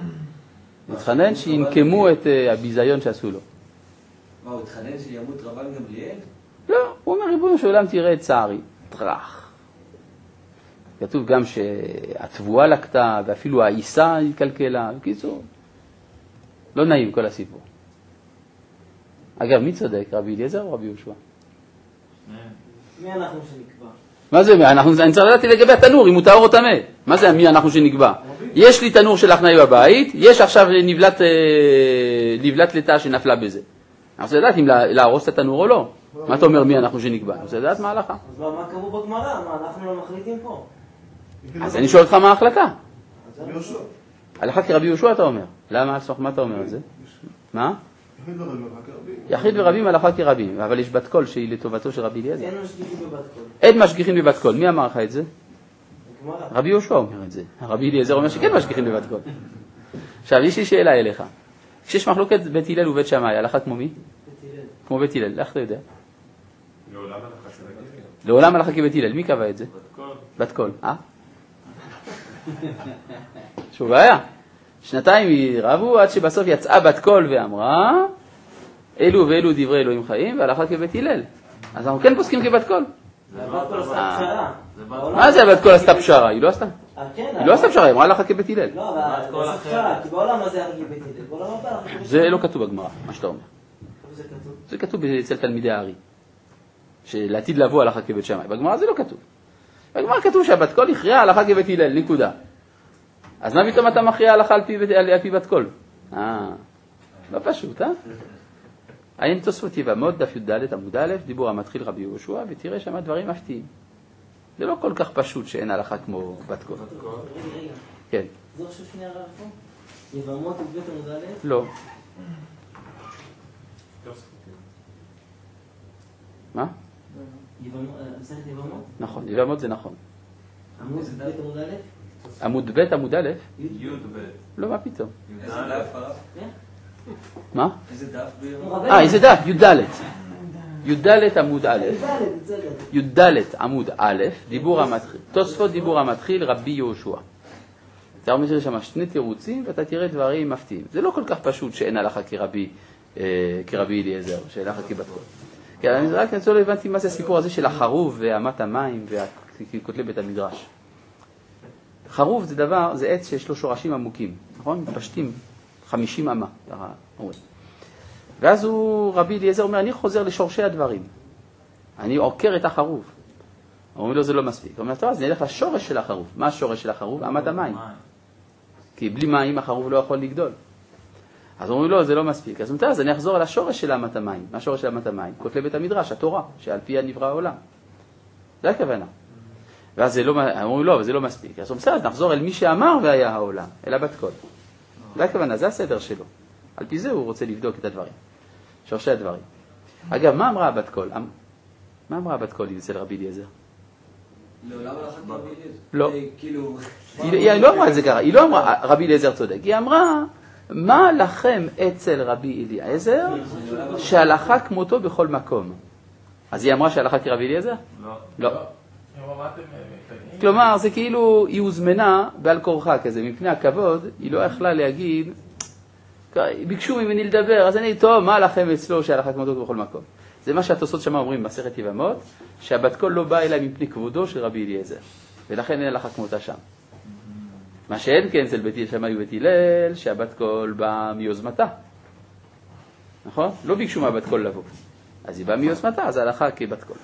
[SPEAKER 1] להתחנן שינקמו את הביזיון שעשו לו.
[SPEAKER 8] מה, הוא התחנן שימות רבן גמליאל?
[SPEAKER 1] לא, הוא אומר, ריבונו של עולם תראה את צערי. טרח. כתוב גם שהתבואה לקטה, ואפילו העיסה התקלקלה. בקיצור, לא נעים כל הסיפור. אגב, מי צודק? רבי אליעזר או רבי יהושע?
[SPEAKER 3] מי אנחנו שנקבע? מה
[SPEAKER 1] זה מי? אני צריך לדעתי לגבי התנור, אם הוא טהור או טמא. מה זה מי אנחנו שנקבע? יש לי תנור של הכנאי בבית, יש עכשיו נבלת, נבלת לטה שנפלה בזה. אני רוצה לדעת אם להרוס את התנור או לא. מה אתה אומר מי אנחנו שנקבע? אני רוצה לדעת מה ההלכה.
[SPEAKER 3] אז מה קבעו בגמרא? מה, אנחנו לא מחליטים פה?
[SPEAKER 1] אז אני שואל אותך מה ההחלטה. הלכה כרבי יהושע אתה אומר. למה? מה אתה אומר על זה? מה? יחיד ורבים הלכה כרבים, אבל יש בת קול שהיא לטובתו של רבי אליעזר.
[SPEAKER 3] אין משגיחים בבת קול.
[SPEAKER 1] אין משגיחים בבת קול. מי אמר לך את זה? רבי יהושע אומר את זה. רבי אליעזר אומר שכן משגיחים בבת קול. עכשיו יש לי שאלה אליך. כשיש מחלוקת בית הלל ובית שמאי, הלכה כמו מי?
[SPEAKER 3] בית הלל.
[SPEAKER 1] כמו בית הלל, איך אתה יודע?
[SPEAKER 2] לעולם הלכה כבית הלל.
[SPEAKER 1] לעולם הלכה כבית הלל, מי קבע את זה?
[SPEAKER 2] בת קול.
[SPEAKER 1] בת קול, אה? שוב בעיה. שנתיים רבו עד שבסוף יצאה בת קול ואמרה, אלו ואלו דברי אלוהים חיים, והלכה כבית הלל. אז אנחנו כן פוסקים כבת קול. מה זה הבת קול עשתה פשרה? היא לא עשתה? היא לא עשתה פשרה, היא אמרה הלכה כבית הלל.
[SPEAKER 3] לא, אבל זה פשרה, כי בעולם הזה הלכה כבית הלל. בעולם הבא הלכה כבית הלל.
[SPEAKER 1] זה לא כתוב בגמרא, מה שאתה אומר.
[SPEAKER 3] זה כתוב.
[SPEAKER 1] זה כתוב אצל תלמידי הארי. שלעתיד לבוא הלכה כבית שמאי. בגמרא זה לא כתוב. בגמרא כתוב שהבת קול הכריעה הלכה כבית הלל, נקודה. אז מה פתאום אתה מכריע הלכה על פי בת קול? אה, לא פשוט, אה? עיין תוספות יבמות, דף י"ד עמוד א', דיבור המתחיל רבי יהושע, ותראה שם דברים מפתיעים. זה לא כל כך פשוט שאין הלכה כמו בת קול.
[SPEAKER 3] רגע, רגע.
[SPEAKER 1] כן.
[SPEAKER 3] זה עכשיו שנייה רב פה? יבמות י"ב עמוד א'?
[SPEAKER 1] לא. מה?
[SPEAKER 3] מסכת יבמות?
[SPEAKER 1] נכון, יבמות זה נכון.
[SPEAKER 3] עמוד ב' עמוד א'?
[SPEAKER 1] עמוד ב' עמוד א'?
[SPEAKER 2] י' ב'.
[SPEAKER 1] לא, מה פתאום?
[SPEAKER 8] איזה דף הרב?
[SPEAKER 1] מה?
[SPEAKER 8] איזה דף ביום?
[SPEAKER 1] אה, איזה דף? י"ד. י"ד עמוד א'. י"ד עמוד א', דיבור המתחיל. תוספות דיבור המתחיל, רבי יהושע. אתה אומר שיש שם שני תירוצים ואתה תראה דברים מפתיעים. זה לא כל כך פשוט שאין הלכה כרבי, כרבי אליעזר, שאין הלכה כבת קול. כן, אני רק לא הבנתי מה זה הסיפור הזה של החרוב ואמת המים וכותלי בית המדרש. חרוב זה דבר, זה עץ שיש לו שורשים עמוקים, נכון? מתפשטים חמישים אמה, אומרים. ואז הוא, רבי אליעזר אומר, אני חוזר לשורשי הדברים. אני עוקר את החרוב. אומרים לו, זה לא מספיק. הוא אומר, טוב, אז נלך לשורש של החרוב. מה השורש של החרוב? אמת המים. כי בלי מים החרוב לא יכול לגדול. אז אומרים לו, זה לא מספיק. אז הוא אומר, אז אני אחזור על השורש של אמת המים. מה השורש של אמת המים? כותלי בית המדרש, התורה, שעל פיה נברא העולם. זה הכוונה. ואז זה לא, אומרים לו, זה לא מספיק. אז הוא אומר, אז נחזור אל מי שאמר והיה העולם, אל הבת קול. זה הכוונה, זה הסדר שלו. על פי זה הוא רוצה לבדוק את הדברים. שורשי הדברים. אגב, מה אמרה הבת קול? מה אמרה הבת קול אצל רבי אליעזר?
[SPEAKER 8] לעולם הלכת רבי אליעזר?
[SPEAKER 1] לא.
[SPEAKER 8] כאילו...
[SPEAKER 1] היא לא אמרה את זה ככה, היא לא אמרה, רבי אליעזר צודק. היא אמרה, מה לכם אצל רבי אליעזר שהלכה כמותו בכל מקום? אז היא אמרה שהלכה כרבי אליעזר?
[SPEAKER 2] לא.
[SPEAKER 1] לא. כלומר, זה כאילו היא הוזמנה בעל כורחה כזה, מפני הכבוד, היא לא יכלה להגיד, ביקשו ממני לדבר, אז אני, טוב, מה לכם אצלו שהלכה כמותו בכל מקום? זה מה שהתוספות שם אומרים במסכת יבמות, שהבת קול לא באה אליי מפני כבודו של רבי אליעזר, ולכן אין הלכה כמותה שם. מה שאין כן אצל בית שמאי ובית הלל, שהבת קול באה מיוזמתה. נכון? לא ביקשו מהבת קול לבוא. אז היא באה מיוזמתה, אז ההלכה כבת קול.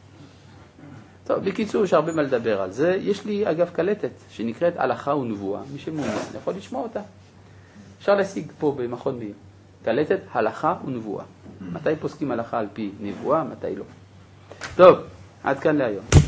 [SPEAKER 1] טוב, בקיצור, יש הרבה מה לדבר על זה. יש לי, אגב, קלטת, שנקראת הלכה ונבואה. מי שמעוניין, יכול לשמוע אותה. אפשר להשיג פה במכון מאיר. קלטת הלכה ונבואה. מתי פוסקים הלכה על פי נבואה, מתי לא. טוב, עד כאן להיום.